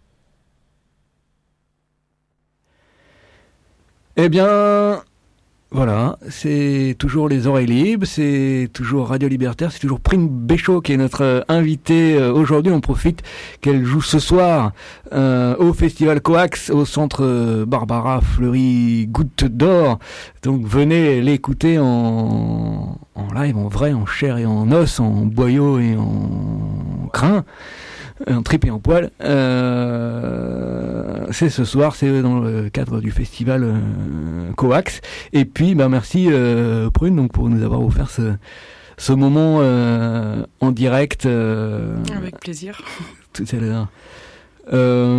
Eh bien, Voilà, c'est toujours les oreilles libres, c'est toujours Radio Libertaire, c'est toujours Prime Béchaud qui est notre euh, invitée euh, aujourd'hui. On profite qu'elle joue ce soir euh, au Festival Coax, au centre euh, Barbara Fleury Goutte d'Or. Donc venez l'écouter en, en live, en vrai, en chair et en os, en boyau et en crin. En trip et en poil. Euh, c'est ce soir, c'est dans le cadre du festival euh, Coax. Et puis, bah merci euh, Prune donc pour nous avoir offert ce ce moment euh, en direct. Euh, Avec plaisir. Tout à l'heure. Euh,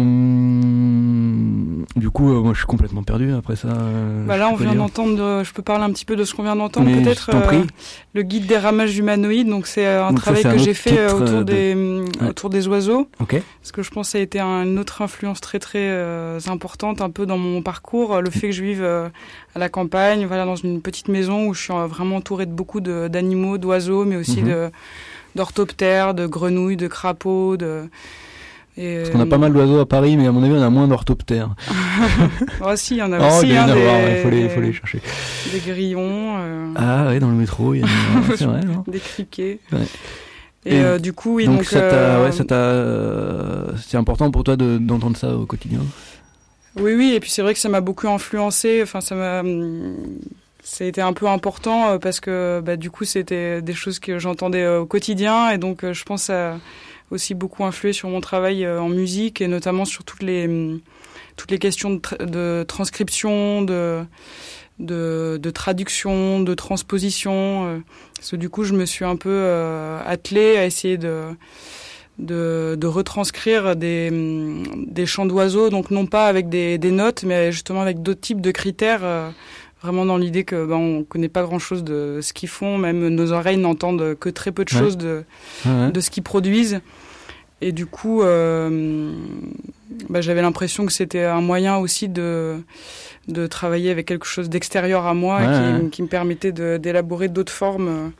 du coup, euh, moi, je suis complètement perdu après ça. Euh, bah là, on vient dire. d'entendre. De, je peux parler un petit peu de ce qu'on vient d'entendre, Mais peut-être. Je t'en prie. Euh, le guide des ramages humanoïdes. Donc, c'est un donc travail ça, c'est que un j'ai fait titre autour de... des ouais. autour des oiseaux. Ok. Parce que je pense que ça a été un, une autre influence très très euh, importante un peu dans mon parcours. Le fait que je vive euh, à la campagne, voilà, dans une petite maison où je suis euh, vraiment entourée de beaucoup de, d'animaux, d'oiseaux, mais aussi mm-hmm. de d'orthoptères, de grenouilles, de crapauds, de Et Parce qu'on a pas mal d'oiseaux à Paris, mais à mon avis, on a moins d'orthoptères. Oh, si, il y en a oh, aussi. Il hein, des... il faut, les, faut les chercher. Des grillons. Euh... Ah ouais, dans le métro, il y a des... c'est vrai, non des criquets. Ouais. Et, et euh, du coup, oui, donc, donc ça t'a, euh... ouais, ça t'a, euh, c'est important pour toi de, d'entendre ça au quotidien. Oui, oui, et puis c'est vrai que ça m'a beaucoup influencé. Enfin, ça m'a, ça a été un peu important parce que, bah, du coup, c'était des choses que j'entendais au quotidien, et donc je pense à aussi beaucoup influé sur mon travail en musique, et notamment sur toutes les toutes les questions de, tra- de transcription, de, de de traduction, de transposition. Euh, parce que du coup, je me suis un peu euh, attelée à essayer de de de retranscrire des des chants d'oiseaux, donc non pas avec des des notes, mais justement avec d'autres types de critères. Euh, Vraiment dans l'idée que ben, on connaît pas grand-chose de ce qu'ils font, même nos oreilles n'entendent que très peu de choses ouais. de ouais. de ce qu'ils produisent. Et du coup, euh, ben, j'avais l'impression que c'était un moyen aussi de de travailler avec quelque chose d'extérieur à moi, ouais, qui, ouais. qui me permettait de, d'élaborer d'autres formes.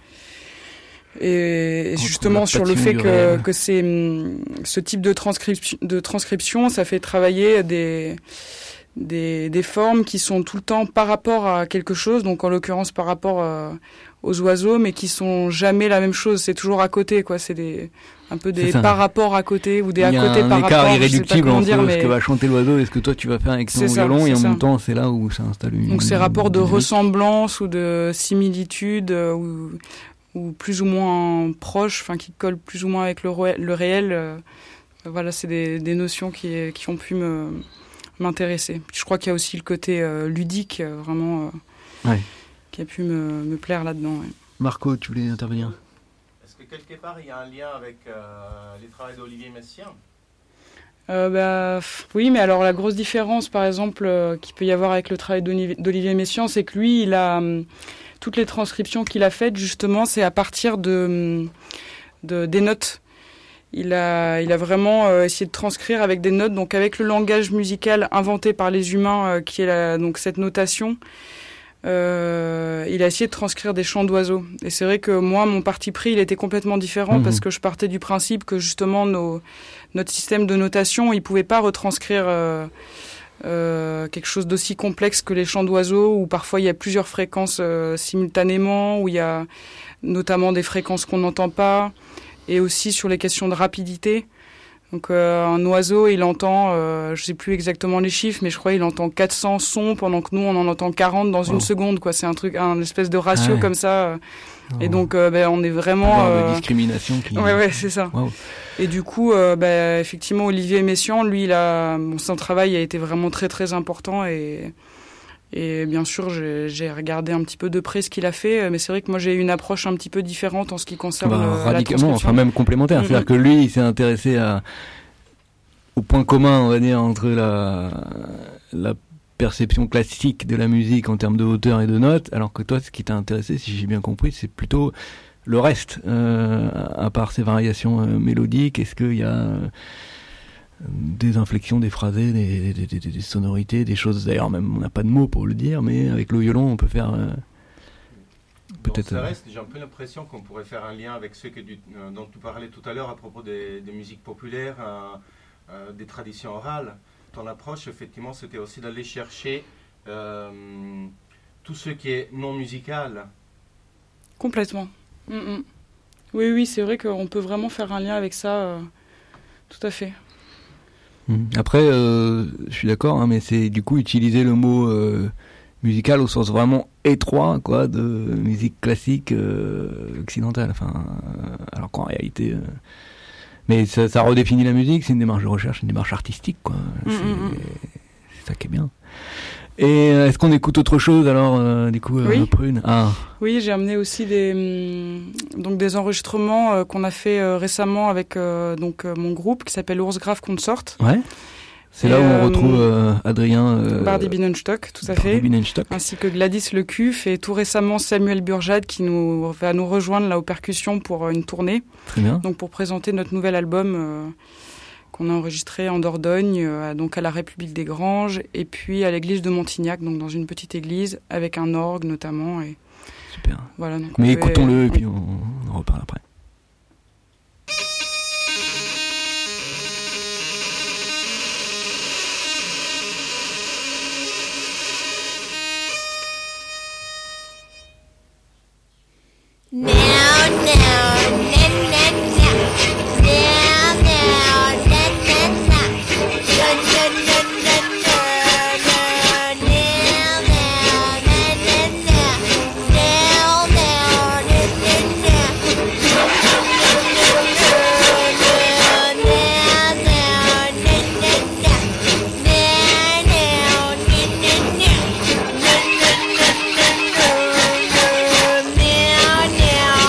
Et justement sur le fait que que c'est ce type de transcription de transcription, ça fait travailler des Des, des formes qui sont tout le temps par rapport à quelque chose, donc en l'occurrence par rapport euh, aux oiseaux, mais qui sont jamais la même chose. C'est toujours à côté, quoi. C'est des un peu des par rapport à côté ou des à côté par rapport. Il y a un écart irréductible entre dire, ce que va chanter l'oiseau et ce que toi tu vas faire avec ton violon, et en ça. même temps c'est là où ça installe une. Donc ces rapports de ressemblance ou de similitude euh, ou ou plus ou moins proches, enfin qui collent plus ou moins avec le, ré- le réel. Euh, voilà, c'est des, des notions qui qui ont pu me m'intéresser. Puis je crois qu'il y a aussi le côté euh, ludique, euh, vraiment, euh, ouais. qui a pu me, me plaire là-dedans. Ouais. Marco, tu voulais intervenir ? Est-ce que quelque part il y a un lien avec euh, les travaux d'Olivier Messiaen ? euh, bah, f- Oui, mais alors la grosse différence, par exemple, euh, qu'il peut y avoir avec le travail d'Olivier, d'Olivier Messiaen, c'est que lui, il a euh, toutes les transcriptions qu'il a faites, justement, c'est à partir de, de des notes. Il a, il a vraiment euh, essayé de transcrire avec des notes, donc avec le langage musical inventé par les humains, euh, qui est la, donc cette notation. Euh, il a essayé de transcrire des chants d'oiseaux. Et c'est vrai que moi, mon parti pris, il était complètement différent, mmh. parce que je partais du principe que justement nos, notre système de notation, il pouvait pas retranscrire euh, euh, quelque chose d'aussi complexe que les chants d'oiseaux, où parfois il y a plusieurs fréquences euh, simultanément, où il y a notamment des fréquences qu'on n'entend pas. Et aussi sur les questions de rapidité. Donc euh, un oiseau, il entend, euh, je sais plus exactement les chiffres, mais je crois qu'il entend quatre cents sons, pendant que nous, on en entend quarante dans wow. une seconde, quoi. C'est un truc, un espèce de ratio ah ouais. comme ça. Oh. Et donc, euh, ben, on est vraiment... Euh... de discrimination. Qui... Ouais, ouais, c'est ça. Wow. Et du coup, euh, ben, effectivement, Olivier Messiaen, lui, il a, bon, son travail a été vraiment très, très important, et... Et bien sûr, j'ai, j'ai regardé un petit peu de près ce qu'il a fait, mais c'est vrai que moi j'ai eu une approche un petit peu différente en ce qui concerne bah, euh, radicalement, la enfin même complémentaire. Mm-hmm. C'est-à-dire que lui, il s'est intéressé à, au point commun, on va dire, entre la, la perception classique de la musique en termes de hauteur et de notes, alors que toi, ce qui t'a intéressé, si j'ai bien compris, c'est plutôt le reste, euh, à part ces variations euh, mélodiques. Est-ce qu'il y a euh, des inflexions, des phrasés, des, des, des, des sonorités, des choses, d'ailleurs même on n'a pas de mots pour le dire, mais avec le violon on peut faire euh, peut-être... Dans ce reste, j'ai un peu l'impression qu'on pourrait faire un lien avec ce que du, euh, dont tu parlais tout à l'heure à propos des, des musiques populaires, euh, euh, des traditions orales. Ton approche effectivement c'était aussi d'aller chercher euh, tout ce qui est non musical. Complètement. Mm-mm. Oui, oui, c'est vrai qu'on peut vraiment faire un lien avec ça, euh, tout à fait. Après, euh, je suis d'accord, hein, mais c'est du coup utiliser le mot euh, musical au sens vraiment étroit, quoi, de musique classique euh, occidentale. Enfin, euh, alors qu'en réalité, euh, mais ça, ça redéfinit la musique. C'est une démarche de recherche, une démarche artistique, quoi. C'est, Mm-hmm. c'est ça qui est bien. Et euh, est-ce qu'on écoute autre chose alors, euh, du coup, euh, Oui. Prune? Ah. Oui, j'ai amené aussi des hum, donc des enregistrements euh, qu'on a fait euh, récemment avec euh, donc euh, mon groupe qui s'appelle Ours Grave Consort. Ouais. C'est Et, là où euh, on retrouve euh, Adrien euh, Bardi Bienenstock, tout à Bardi fait. Bienenstock. Ainsi que Gladys Lecuf et tout récemment Samuel Burjade qui nous va nous rejoindre là aux percussions pour euh, une tournée. Très bien. Donc pour présenter notre nouvel album euh, qu'on a enregistré en Dordogne, euh, donc à la République des Granges et puis à l'église de Montignac, donc dans une petite église avec un orgue notamment. Et Super. voilà. Donc Mais on fait- écoutons-le et puis on, on en reparle après. Now, now, na, na, na. Now, now, na, na, na. Na, na, na, na, na, na. Now, now, na, na, na. Now, now, na, na, na. Na, na, na, na, na. Now, now, na, na, na. Now, now, na, na, na. Na, na, na, na, na. Now, now.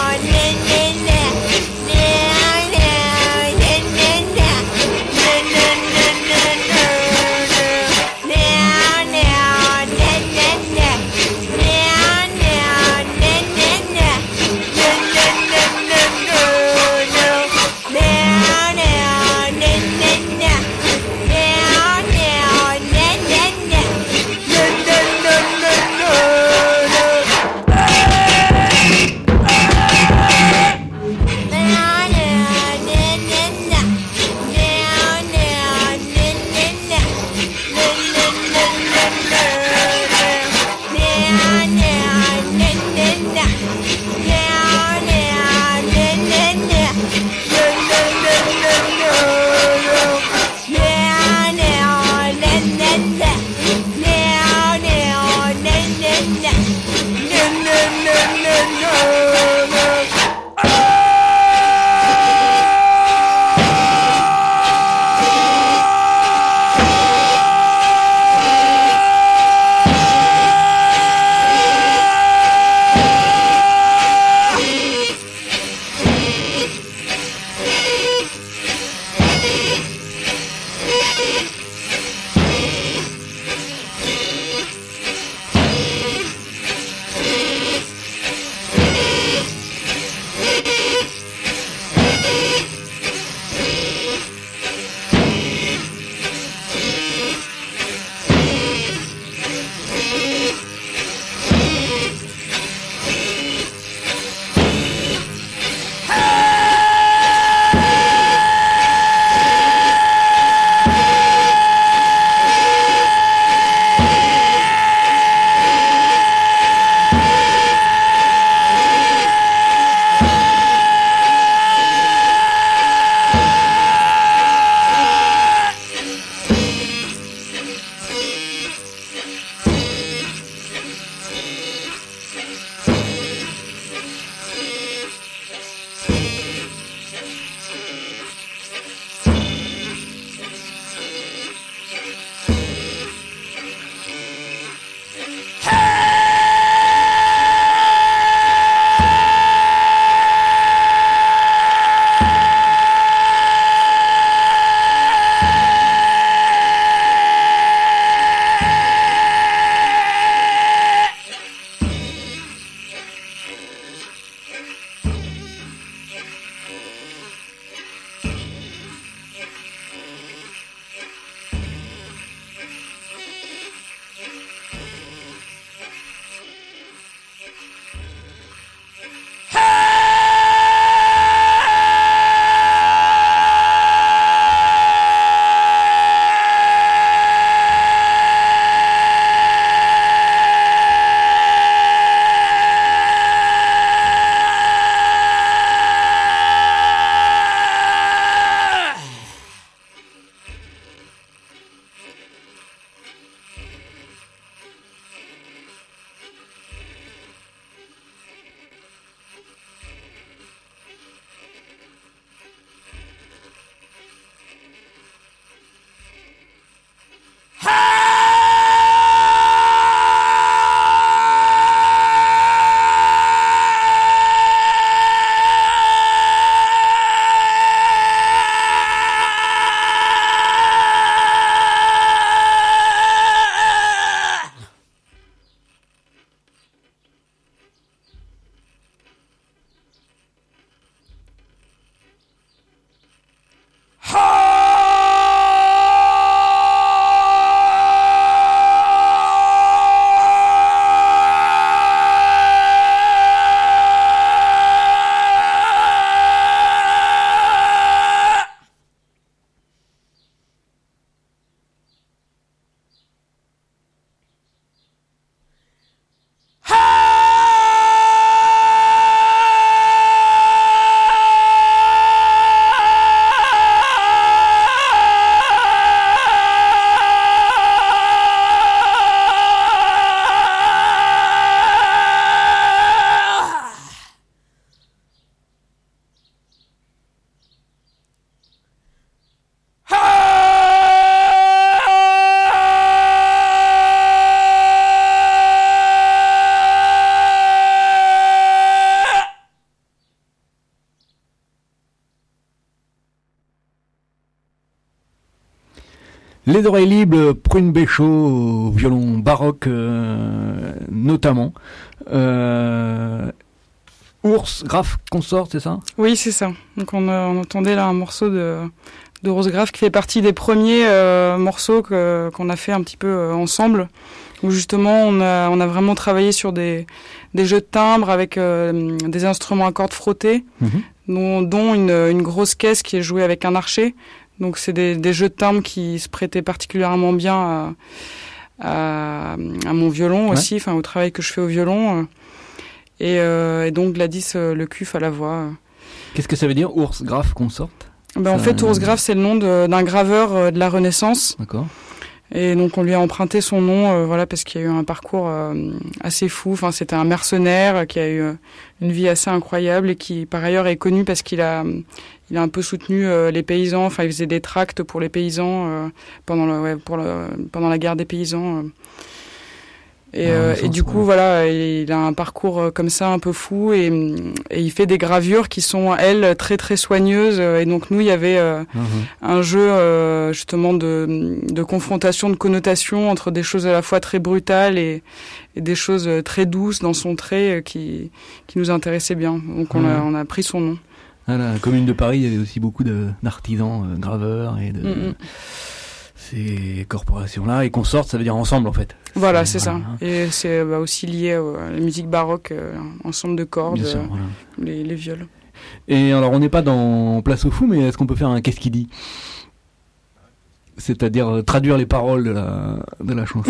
Les oreilles libres, Prune Béchot, au violon baroque euh, notamment. Euh, Ours, Graf, Consort, c'est ça ? Oui, c'est ça. Donc on, a, on entendait là un morceau de, de Rose Graf qui fait partie des premiers euh, morceaux que, qu'on a fait un petit peu euh, ensemble, où justement on a, on a vraiment travaillé sur des, des jeux de timbres avec euh, des instruments à cordes frottées, mmh. dont, dont une, une grosse caisse qui est jouée avec un archet. Donc c'est des, des jeux de timbres qui se prêtaient particulièrement bien à, à, à mon violon ouais. aussi, enfin au travail que je fais au violon. Et, euh, et donc Gladys euh, Le Cuf à la voix. Qu'est-ce que ça veut dire, Ours Graf Consort ? Ben, en fait, Ours Graf, c'est le nom de, d'un graveur euh, de la Renaissance. D'accord. Et donc on lui a emprunté son nom, euh, voilà, parce qu'il y a eu un parcours euh, assez fou. Enfin, c'était un mercenaire qui a eu euh, une vie assez incroyable et qui, par ailleurs, est connu parce qu'il a, il a un peu soutenu euh, les paysans. Enfin, il faisait des tracts pour les paysans euh, pendant le, ouais, pour le, pendant la guerre des paysans. Euh. Et, euh, et du coup, ouais. voilà, il a un parcours euh, comme ça un peu fou et, et il fait des gravures qui sont, elles, très très soigneuses. Et donc nous, il y avait euh, mmh. un jeu euh, justement de, de confrontation, de connotation entre des choses à la fois très brutales et, et des choses très douces dans son trait euh, qui, qui nous intéressaient bien. Donc on, mmh. a, on a pris son nom. À la Commune de Paris, il y avait aussi beaucoup de, d'artisans, euh, graveurs et de... Mmh. Ces corporations-là, et Consort, ça veut dire ensemble en fait. Voilà, c'est, c'est voilà. ça. Et c'est bah, aussi lié à la musique baroque, euh, ensemble de cordes, sûr, euh, voilà. les, les viols. Et alors, on n'est pas dans Place aux Fous, mais est-ce qu'on peut faire un qu'est-ce qu'il dit ? C'est-à-dire euh, traduire les paroles de la, de la chanson.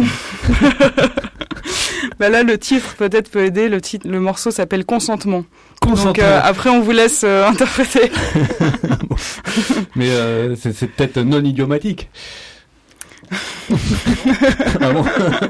Bah là, le titre peut-être peut aider. Le, titre, le morceau s'appelle Consentement. Consentement. Donc euh, après, on vous laisse euh, interpréter. Bon. Mais euh, c'est, c'est peut-être non idiomatique. Ah bon.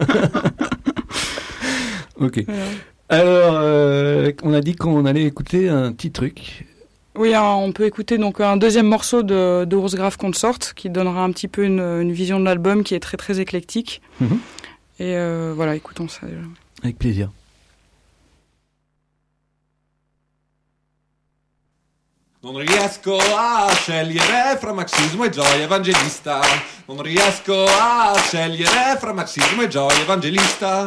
Ok. Voilà. Alors, euh, on a dit qu'on allait écouter un petit truc. Oui, hein, on peut écouter donc un deuxième morceau de, de Ours Graf Consort qui donnera un petit peu une, une vision de l'album qui est très très éclectique. Mm-hmm. Et euh, voilà, écoutons ça déjà. Avec plaisir. Non riesco a scegliere fra marxismo e gioia evangelista. Non riesco a scegliere fra marxismo e gioia evangelista.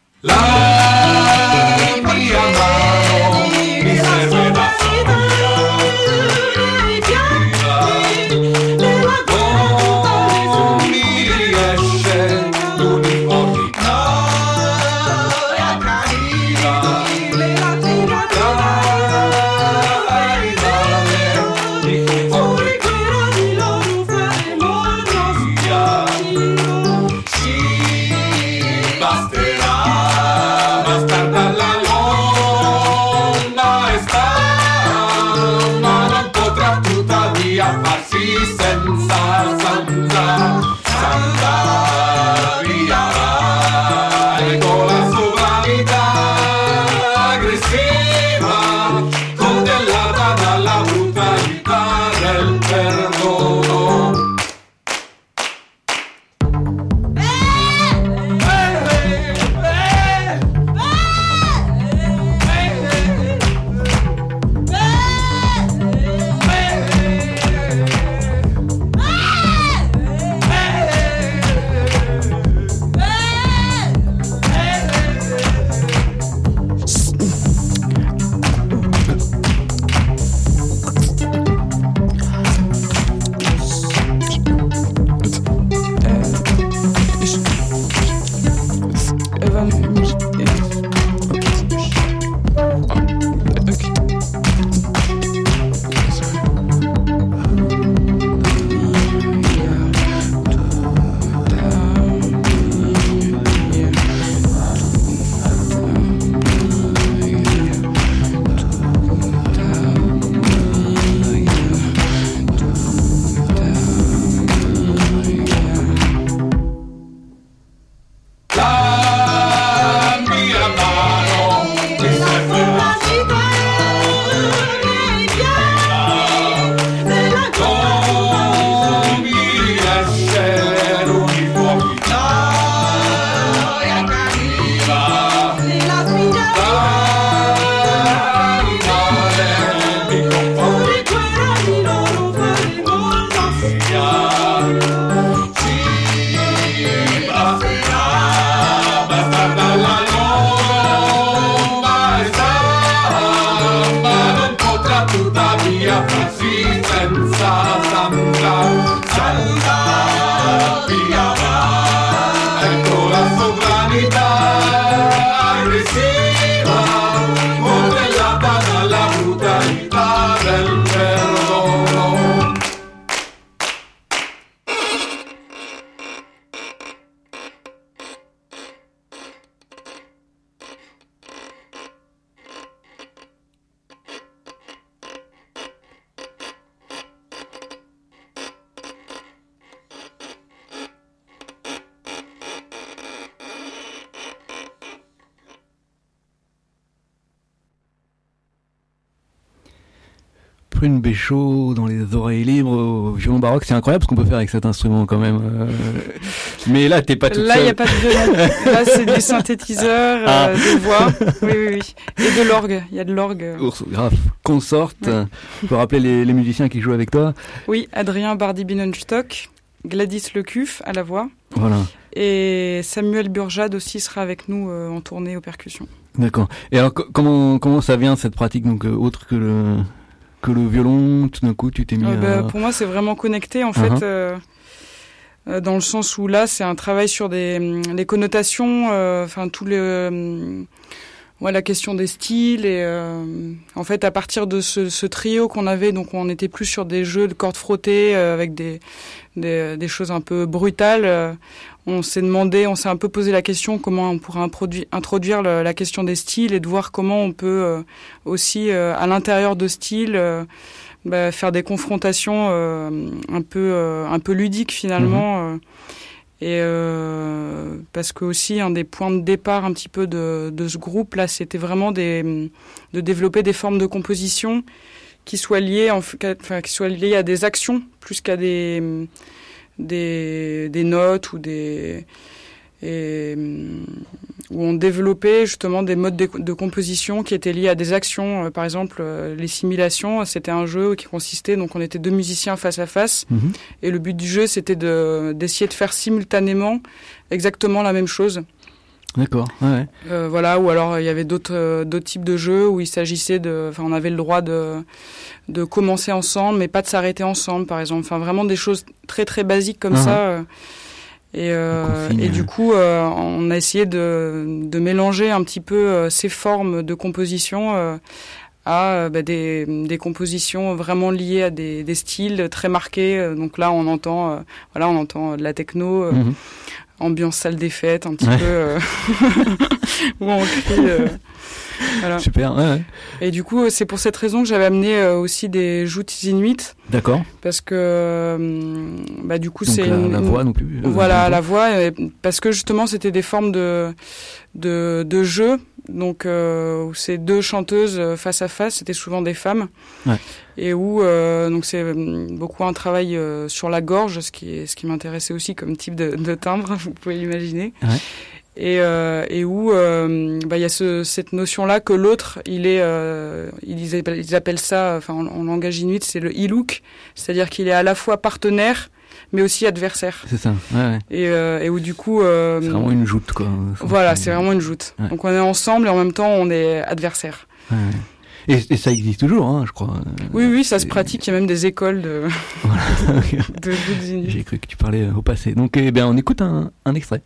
La mia mano mi serve da non mi riesce l'uniformità. Prune Béchaud dans les oreilles libres au violon baroque, c'est incroyable ce qu'on peut faire avec cet instrument quand même. Euh... Mais là, t'es pas toute Là, il seule. n'y a pas de violon. Là, c'est du synthétiseur, Ah. euh, des voix. Oui, oui, oui. Et de l'orgue. Il y a de l'orgue. Ours Graf Consort. Ouais. Je peux rappeler les, les musiciens qui jouent avec toi. Oui, Adrien Bardi-Binnenstock, Gladys Lecuf à la voix. Voilà. Et Samuel Burjade aussi sera avec nous euh, en tournée aux percussions. D'accord. Et alors, co- comment comment ça vient cette pratique donc euh, autre que le que le violon? Tout d'un coup, tu t'es mis. Euh, à... bah, pour moi, c'est vraiment connecté en Uh-huh. fait, euh, euh, dans le sens où là, c'est un travail sur des hum, les connotations, enfin tout le hum, ouais, la question des styles et euh, en fait à partir de ce, ce trio qu'on avait, donc on était plus sur des jeux de cordes frottées euh, avec des, des des choses un peu brutales. Euh, on s'est demandé, on s'est un peu posé la question comment on pourrait introduire, introduire le, la question des styles et de voir comment on peut euh, aussi euh, à l'intérieur de styles euh, bah, faire des confrontations euh, un peu euh, un peu ludiques finalement. Mmh. Euh, Et euh, parce que aussi un des points de départ un petit peu de, de ce groupe là, c'était vraiment des, de développer des formes de composition qui soient liées, en, enfin qui soient liées à des actions plus qu'à des des, des notes ou des et où on développait justement des modes de, de composition qui étaient liés à des actions. Euh, par exemple, euh, les simulations, c'était un jeu qui consistait, donc on était deux musiciens face à face, Mmh. et le but du jeu, c'était de, d'essayer de faire simultanément exactement la même chose. D'accord. Ouais. Euh, voilà, ou alors il y avait d'autres euh, d'autres types de jeux où il s'agissait de, enfin on avait le droit de de commencer ensemble, mais pas de s'arrêter ensemble, par exemple. Enfin vraiment des choses très très basiques comme Uh-huh. ça. Euh, Et, euh, Consigne, et ouais. du coup, euh, on a essayé de, de mélanger un petit peu euh, ces formes de composition euh, à euh, bah, des, des compositions vraiment liées à des, des styles très marqués. Euh, Donc là, on entend, euh, voilà, on entend de la techno, euh, Mmh. ambiance salle des fêtes, un petit Ouais. peu euh, où on crie. Euh, voilà. Super. Ouais, ouais. Et du coup, c'est pour cette raison que j'avais amené euh, aussi des joutes inuits. D'accord. Parce que, euh, bah, du coup, Donc c'est la, une, la voix non plus. euh, voilà, la la voix, et parce que justement, c'était des formes de de, de jeu, donc euh, où c'est deux chanteuses euh, face à face, c'était souvent des femmes, Ouais. et où euh, donc c'est euh, beaucoup un travail euh, sur la gorge, ce qui est, ce qui m'intéressait aussi comme type de, de timbre, vous pouvez l'imaginer. Ouais. Et, euh, et où euh, bah, il y a ce, cette notion-là que l'autre, il est, euh, ils, appellent, ils appellent ça, enfin en, en langage inuit, c'est le iluk, c'est-à-dire qu'il est à la fois partenaire, mais aussi adversaire. C'est ça. Ouais, ouais. Et, euh, et où du coup, euh, C'est vraiment une joute quoi. voilà, c'est vraiment une joute. Ouais. Donc on est ensemble et en même temps on est adversaire. Ouais, ouais. Et, et ça existe toujours, hein, je crois. Oui, oui, ça se c'est- pratique. Il y a même des écoles de, Voilà. de joutes inuits. J'ai cru que tu parlais au passé. Donc, eh bien, on écoute un, un extrait.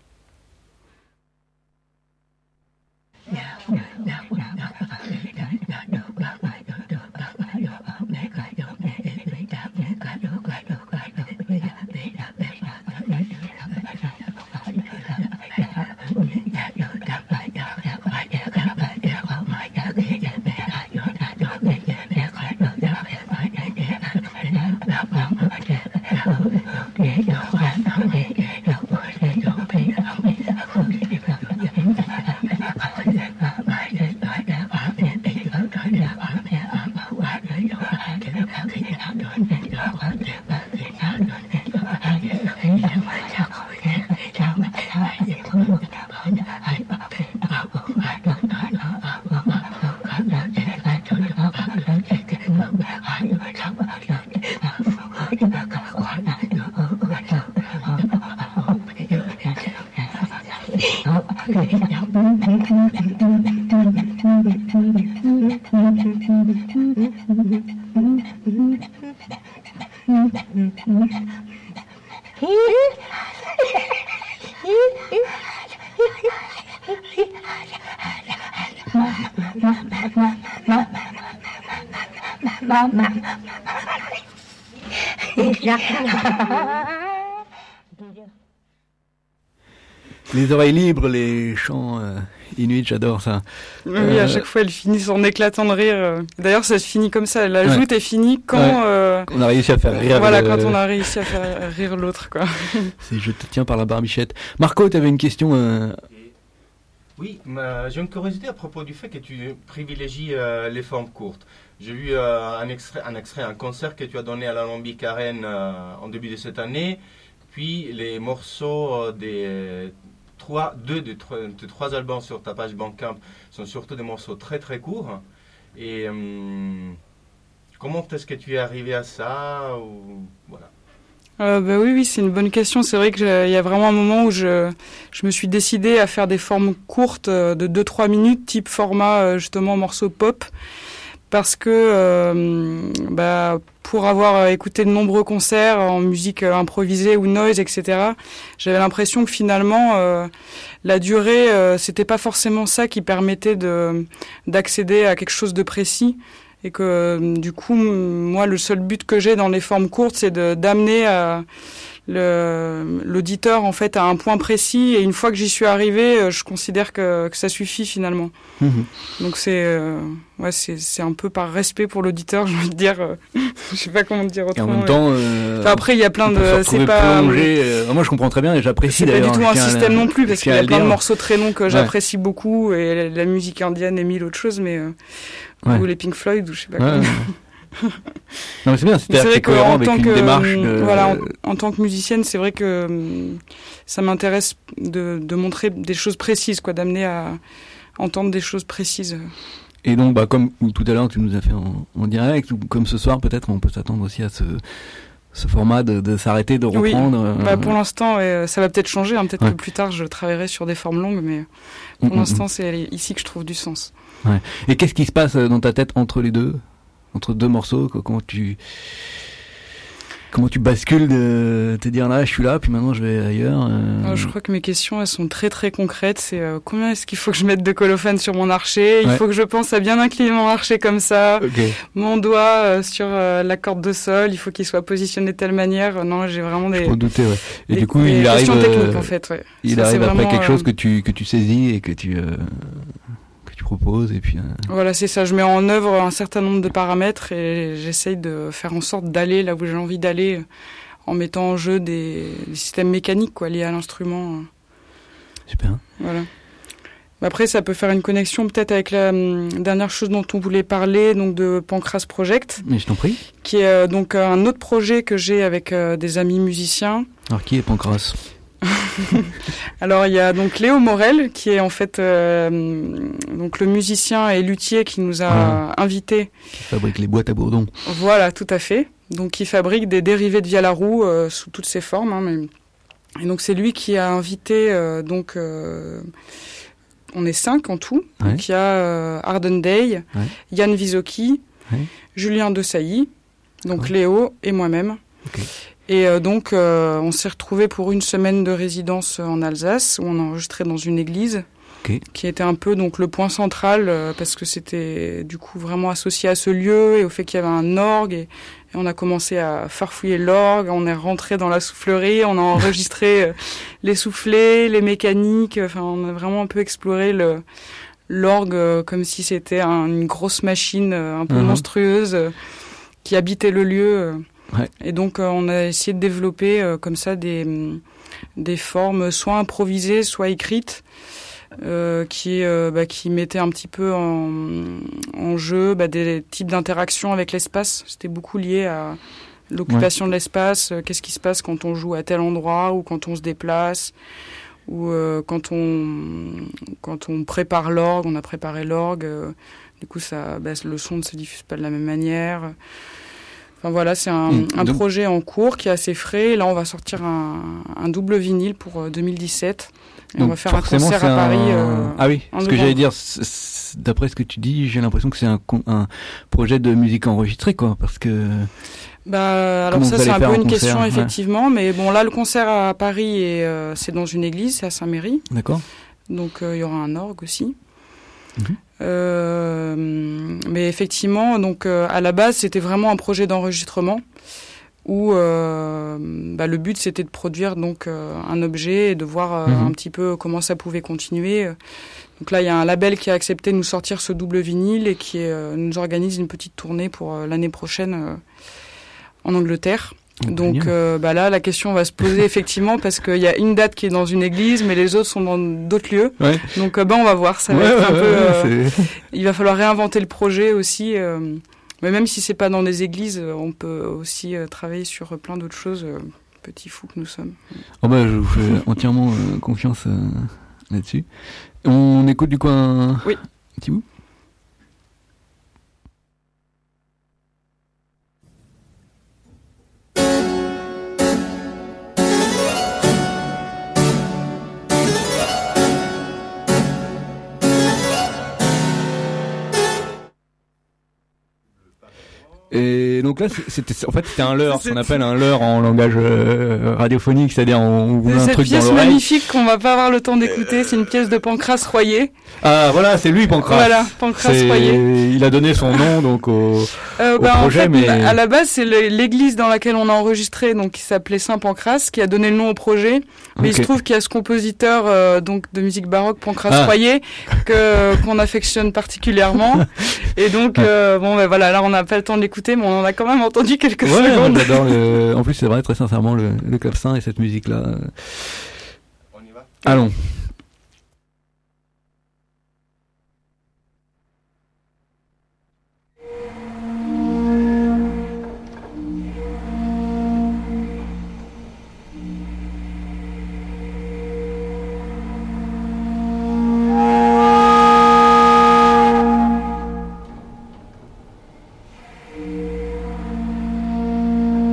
Les oreilles libres, les chants euh, inuits, j'adore ça. Oui, Euh, à chaque fois, elles finissent en éclatant de rire. D'ailleurs, ça se finit comme ça. La Ouais. joute est finie quand, Ouais. euh, On a réussi à faire rire. voilà, le- quand on a réussi à faire rire l'autre, quoi. C'est je te tiens par la barbichette. Marco, tu avais une question. Euh... Oui, mais j'ai une curiosité à propos du fait que tu privilégies euh, les formes courtes. J'ai vu euh, un, extrait, un extrait, un concert que tu as donné à l'Alambic à Rennes euh, en début de cette année, puis les morceaux euh, des trois, deux des trois, des trois albums sur ta page Bandcamp sont surtout des morceaux très très courts. Et euh, comment est-ce que tu es arrivé à ça ou, voilà. Euh, bah oui, oui, c'est une bonne question. C'est vrai qu'il y a vraiment un moment où je, je me suis décidée à faire des formes courtes euh, de deux trois minutes, type format euh, justement morceau pop, parce que euh, bah, pour avoir écouté de nombreux concerts en musique euh, improvisée ou noise, et cetera, j'avais l'impression que finalement euh, la durée, euh, c'était pas forcément ça qui permettait de d'accéder à quelque chose de précis. Et que du coup, moi, le seul but que j'ai dans les formes courtes, c'est de d'amener euh, le, l'auditeur en fait à un point précis. Et une fois que j'y suis arrivé, je considère que, que ça suffit finalement. Mmh. Donc c'est euh, ouais, c'est c'est un peu par respect pour l'auditeur, je veux dire. Euh, je sais pas comment dire autrement. Et en même temps, euh, enfin, après il y a plein de, c'est pas. Euh, moi, je comprends très bien et j'apprécie. C'est d'ailleurs, pas du tout un système à, non plus parce qu'il y a plein de morceaux très longs que ouais. j'apprécie beaucoup et la, la musique indienne et mille autres choses, mais. Euh, Ouais. Ou les Pink Floyd, ou je sais pas ouais, quoi. Ouais. Non, mais c'est bien, c'est, c'est cohérent avec une que, démarche. De... Voilà, en, en tant que musicienne, c'est vrai que um, ça m'intéresse de, de montrer des choses précises, quoi, d'amener à entendre des choses précises. Et donc, bah, comme tout à l'heure, tu nous as fait en, en direct, ou comme ce soir, peut-être, on peut s'attendre aussi à ce, ce format de, de s'arrêter, de reprendre. Oui. Bah, pour l'instant, ouais, ça va peut-être changer. Hein, peut-être ouais. que plus tard, je travaillerai sur des formes longues, mais pour mmh, l'instant, mmh. c'est ici que je trouve du sens. Ouais. Et qu'est-ce qui se passe dans ta tête entre les deux, entre deux morceaux? Comment tu, comment tu bascules de te dire là, je suis là, puis maintenant je vais ailleurs euh... Alors, je crois que mes questions, elles sont très très concrètes. C'est euh, combien est-ce qu'il faut que je mette de colophane sur mon archet? Il ouais. faut que je pense à bien incliner mon archet comme ça. Okay. Mon doigt euh, sur euh, la corde de sol, il faut qu'il soit positionné de telle manière. Non, j'ai vraiment des. Je peux douter, ouais. Et des, du coup, des il arrive. Questions techniques, en fait, ouais. Il ça, arrive après vraiment, quelque chose euh... que tu que tu saisis et que tu. Euh... tu proposes et puis euh... voilà, c'est ça, je mets en œuvre un certain nombre de paramètres et j'essaye de faire en sorte d'aller là où j'ai envie d'aller en mettant en jeu des, des systèmes mécaniques quoi, liés à l'instrument. Super. Voilà. Après, ça peut faire une connexion peut-être avec la hum, dernière chose dont on voulait parler, donc de Pancras Project. Mais je t'en prie. Qui est euh, donc un autre projet que j'ai avec euh, des amis musiciens. Alors qui est Pancras? Alors il y a donc Léo Morel qui est en fait euh, donc le musicien et luthier qui nous a ah, invités. Qui fabrique les boîtes à bourdon. Voilà, tout à fait. Donc qui fabrique des dérivés de vielle à roue euh, sous toutes ses formes. Hein, mais... Et donc c'est lui qui a invité euh, donc euh, on est cinq en tout. Ouais. Donc il y a euh, Arden Day, ouais. Yann Visoki, ouais. Julien Desailly, donc ouais. Léo et moi-même. Okay. Et euh, donc, euh, on s'est retrouvés pour une semaine de résidence en Alsace, où on a enregistré dans une église, okay. qui était un peu donc le point central, euh, parce que c'était du coup vraiment associé à ce lieu et au fait qu'il y avait un orgue. Et, et on a commencé à farfouiller l'orgue, on est rentré dans la soufflerie, on a enregistré euh, les soufflets, les mécaniques. Enfin, on a vraiment un peu exploré le, l'orgue euh, comme si c'était un, une grosse machine euh, un peu mm-hmm. monstrueuse euh, qui habitait le lieu. Euh. Ouais. Et donc euh, on a essayé de développer euh, comme ça des des formes soit improvisées, soit écrites, euh, qui euh, bah, qui mettaient un petit peu en, en jeu bah, des types d'interactions avec l'espace. C'était beaucoup lié à l'occupation ouais. de l'espace. Euh, qu'est-ce qui se passe quand on joue à tel endroit ou quand on se déplace ou euh, quand on quand on prépare l'orgue. On a préparé l'orgue. Euh, du coup ça bah, le son ne se diffuse pas de la même manière. Enfin, voilà, c'est un, mmh, un donc... projet en cours qui est assez frais. Et là, on va sortir un, un double vinyle pour deux mille dix-sept. Et donc, on va faire un concert à Paris. Un... Euh, ah oui, ce que j'allais dire, c'est, c'est, d'après ce que tu dis, j'ai l'impression que c'est un, un projet de musique enregistrée, quoi, parce que... Bah, alors ça, c'est un peu une question, ouais. effectivement. Mais bon, là, le concert à Paris, est, euh, c'est dans une église, c'est à Saint-Méry. D'accord. Donc, il euh, y aura un orgue aussi. Mmh. Euh, mais effectivement, donc euh, à la base, c'était vraiment un projet d'enregistrement où euh, bah, le but c'était de produire donc euh, un objet et de voir euh, mmh. un petit peu comment ça pouvait continuer. Donc là, il y a un label qui a accepté de nous sortir ce double vinyle et qui euh, nous organise une petite tournée pour euh, l'année prochaine euh, en Angleterre. Donc euh, bah là, la question va se poser effectivement parce qu'il y a une date qui est dans une église, mais les autres sont dans d'autres lieux. Ouais. Donc euh, bah on va voir. Ça va Ouais, être un ouais, peu. ouais, Euh, c'est- il va falloir réinventer le projet aussi. Euh, mais même si c'est pas dans des églises, euh, on peut aussi euh, travailler sur euh, plein d'autres choses. Euh, petits fous que nous sommes. Oh bah, je vous fais entièrement euh, confiance euh, là-dessus. On écoute du coup un Oui. petit bout. Et donc là, c'était, en fait, c'était un leurre, ce qu'on appelle un leurre en langage euh, radiophonique, c'est-à-dire on vous met un Cette truc dans pièce l'oreille. magnifique qu'on va pas avoir le temps d'écouter, c'est une pièce de Pancras Royer. Ah voilà, c'est lui Pancras. Voilà, Pancras C'est- Royer. Il a donné son nom donc au, Euh, au bah, projet, en fait, mais à la base, c'est le- l'église dans laquelle on a enregistré, donc qui s'appelait Saint Pancras, qui a donné le nom au projet. Mais il Ok. se trouve qu'il y a ce compositeur euh, donc de musique baroque, Pancras Ah. Royer, que qu'on affectionne particulièrement. Et donc euh, bon, ben voilà, là on n'a pas le temps de l'écouter, mais on en a quand même entendu quelques ouais, moi, secondes. j'adore le. En plus, c'est vrai, très sincèrement, le, le clavecin et cette musique-là. euh. On y va? Allons.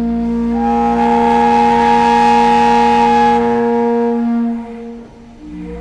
Thank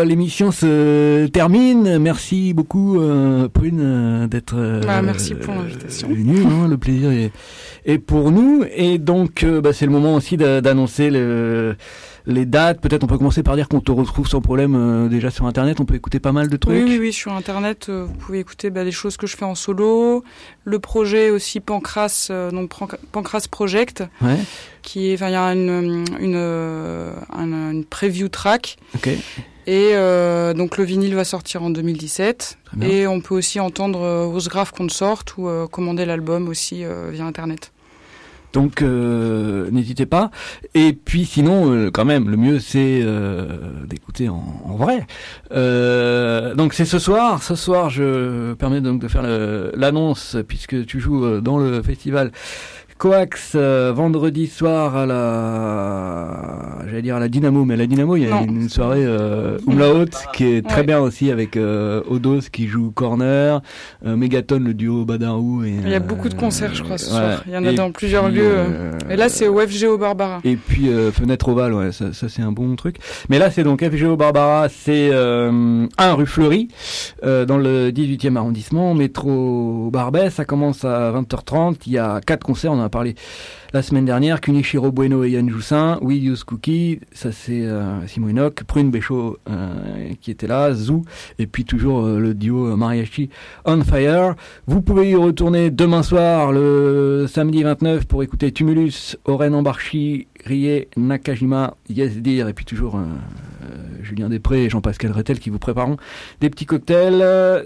l'émission se termine. Merci beaucoup, euh, Prune, euh, d'être euh, bah, merci pour l'invitation. venue. Hein, le plaisir est, est pour nous. Et donc, euh, bah, c'est le moment aussi d'a- d'annoncer le, les dates. Peut-être on peut commencer par dire qu'on te retrouve sans problème euh, déjà sur Internet. On peut écouter pas mal de trucs. Oui, oui, oui, sur Internet, euh, vous pouvez écouter bah, les choses que je fais en solo, le projet aussi Pancras, euh, donc Pran- Pancras Project, Ouais. qui est, enfin, il y a une, une, euh, un- une preview track. Ok. Et euh, donc le vinyle va sortir en deux mille dix-sept. Très bien. Et on peut aussi entendre euh, Osgrave Consort ou euh, commander l'album aussi euh, via Internet. Donc euh, n'hésitez pas. Et puis sinon, euh, quand même, le mieux c'est euh, d'écouter en, en vrai. Euh, donc c'est ce soir. Ce soir, je permets donc de faire le- l'annonce puisque tu joues euh, dans le festival Coax euh, vendredi soir à la, j'allais dire à la Dynamo, mais à la Dynamo il y a Non. une soirée euh, Umlaut qui est très Ouais. bien aussi avec euh, Odos qui joue Corner, euh, Megaton le duo Badarou et Il y a euh, beaucoup de concerts, je crois, ce ouais. soir. Il y en a Et dans plusieurs puis, lieux. euh, Et là, c'est au F G O Barbara. et puis euh, Fenêtre Ovale, ouais, ça, ça c'est un bon truc. Mais là c'est donc F G O Barbara, c'est euh, un rue Fleury, euh, dans le dix-huitième arrondissement, métro Barbès. Ça commence à vingt heures trente. Il y a quatre concerts, on en a parlé la semaine dernière. Kunichiro Bueno et Yann Joussin, We Use Cookie, ça c'est euh, Simon Enoch, Prune Béchaud euh, qui était là, Zou, et puis toujours euh, le duo euh, Mariachi On Fire. Vous pouvez y retourner demain soir, le samedi vingt-neuf, pour écouter Tumulus, Oren Ambarchi, Rie, Nakajima, Yes Dear, et puis toujours euh, euh, Julien Després et Jean-Pascal Rettel qui vous prépareront des petits cocktails. Euh,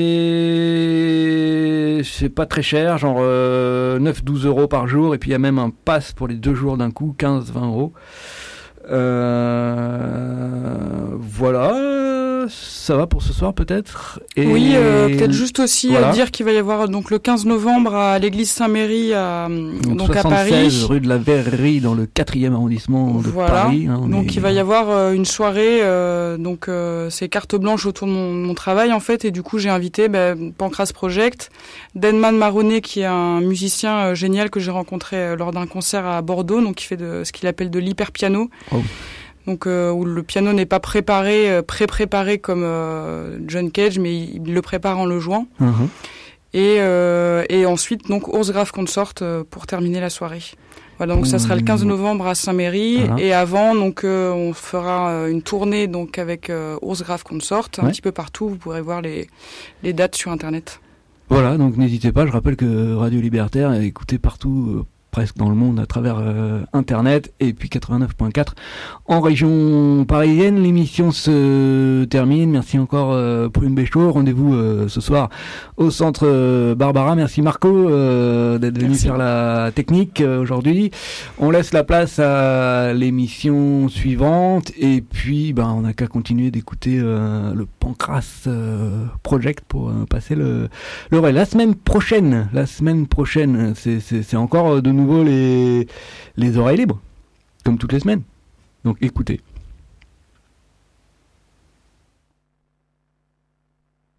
C'est c'est pas très cher, genre euh, neuf à douze euros par jour, et puis il y a même un pass pour les deux jours d'un coup, quinze à vingt euros. Euh, voilà, ça va pour ce soir peut-être. Et Oui, euh, peut-être juste aussi voilà. euh, dire qu'il va y avoir donc le quinze novembre à l'église Saint-Méry à, donc, donc à soixante-seize Paris. rue de la Verrerie dans le quatrième arrondissement de Voilà. Paris. Hein, on Donc est- il va y avoir euh, une soirée, euh, donc euh, c'est carte blanche autour de mon, mon travail en fait, et du coup j'ai invité bah, Pancras Project, Denman Maroney qui est un musicien euh, génial que j'ai rencontré euh, lors d'un concert à Bordeaux, donc qui fait de ce qu'il appelle de l'hyper piano. Oh. Donc euh, où le piano n'est pas préparé, euh, pré-préparé comme euh, John Cage, mais il, il le prépare en le jouant. Mhm. Et, euh, et ensuite donc Osgrave Consort euh, pour terminer la soirée. Voilà, donc ça sera le quinze novembre à Saint-Méry. Voilà. Et avant, donc euh, on fera euh, une tournée donc avec euh, Osgrave Consort un Ouais. petit peu partout. Vous pourrez voir les les dates sur internet. Voilà, donc n'hésitez pas, je rappelle que Radio Libertaire est écouté partout, euh, presque dans le monde, à travers euh, Internet, et puis quatre-vingt-neuf point quatre en région parisienne. L'émission se termine. Merci encore euh, Prune Béchaud. Rendez-vous euh, ce soir au centre euh, Barbara. Merci Marco euh, d'être venu Merci. faire la technique euh, aujourd'hui. On laisse la place à l'émission suivante, et puis ben, on n'a qu'à continuer d'écouter euh, le Pancras euh, Project pour euh, passer le le relais. La semaine prochaine, la semaine prochaine, c'est, c'est, c'est encore de nouveau les, les oreilles libres, comme toutes les semaines. Donc écoutez.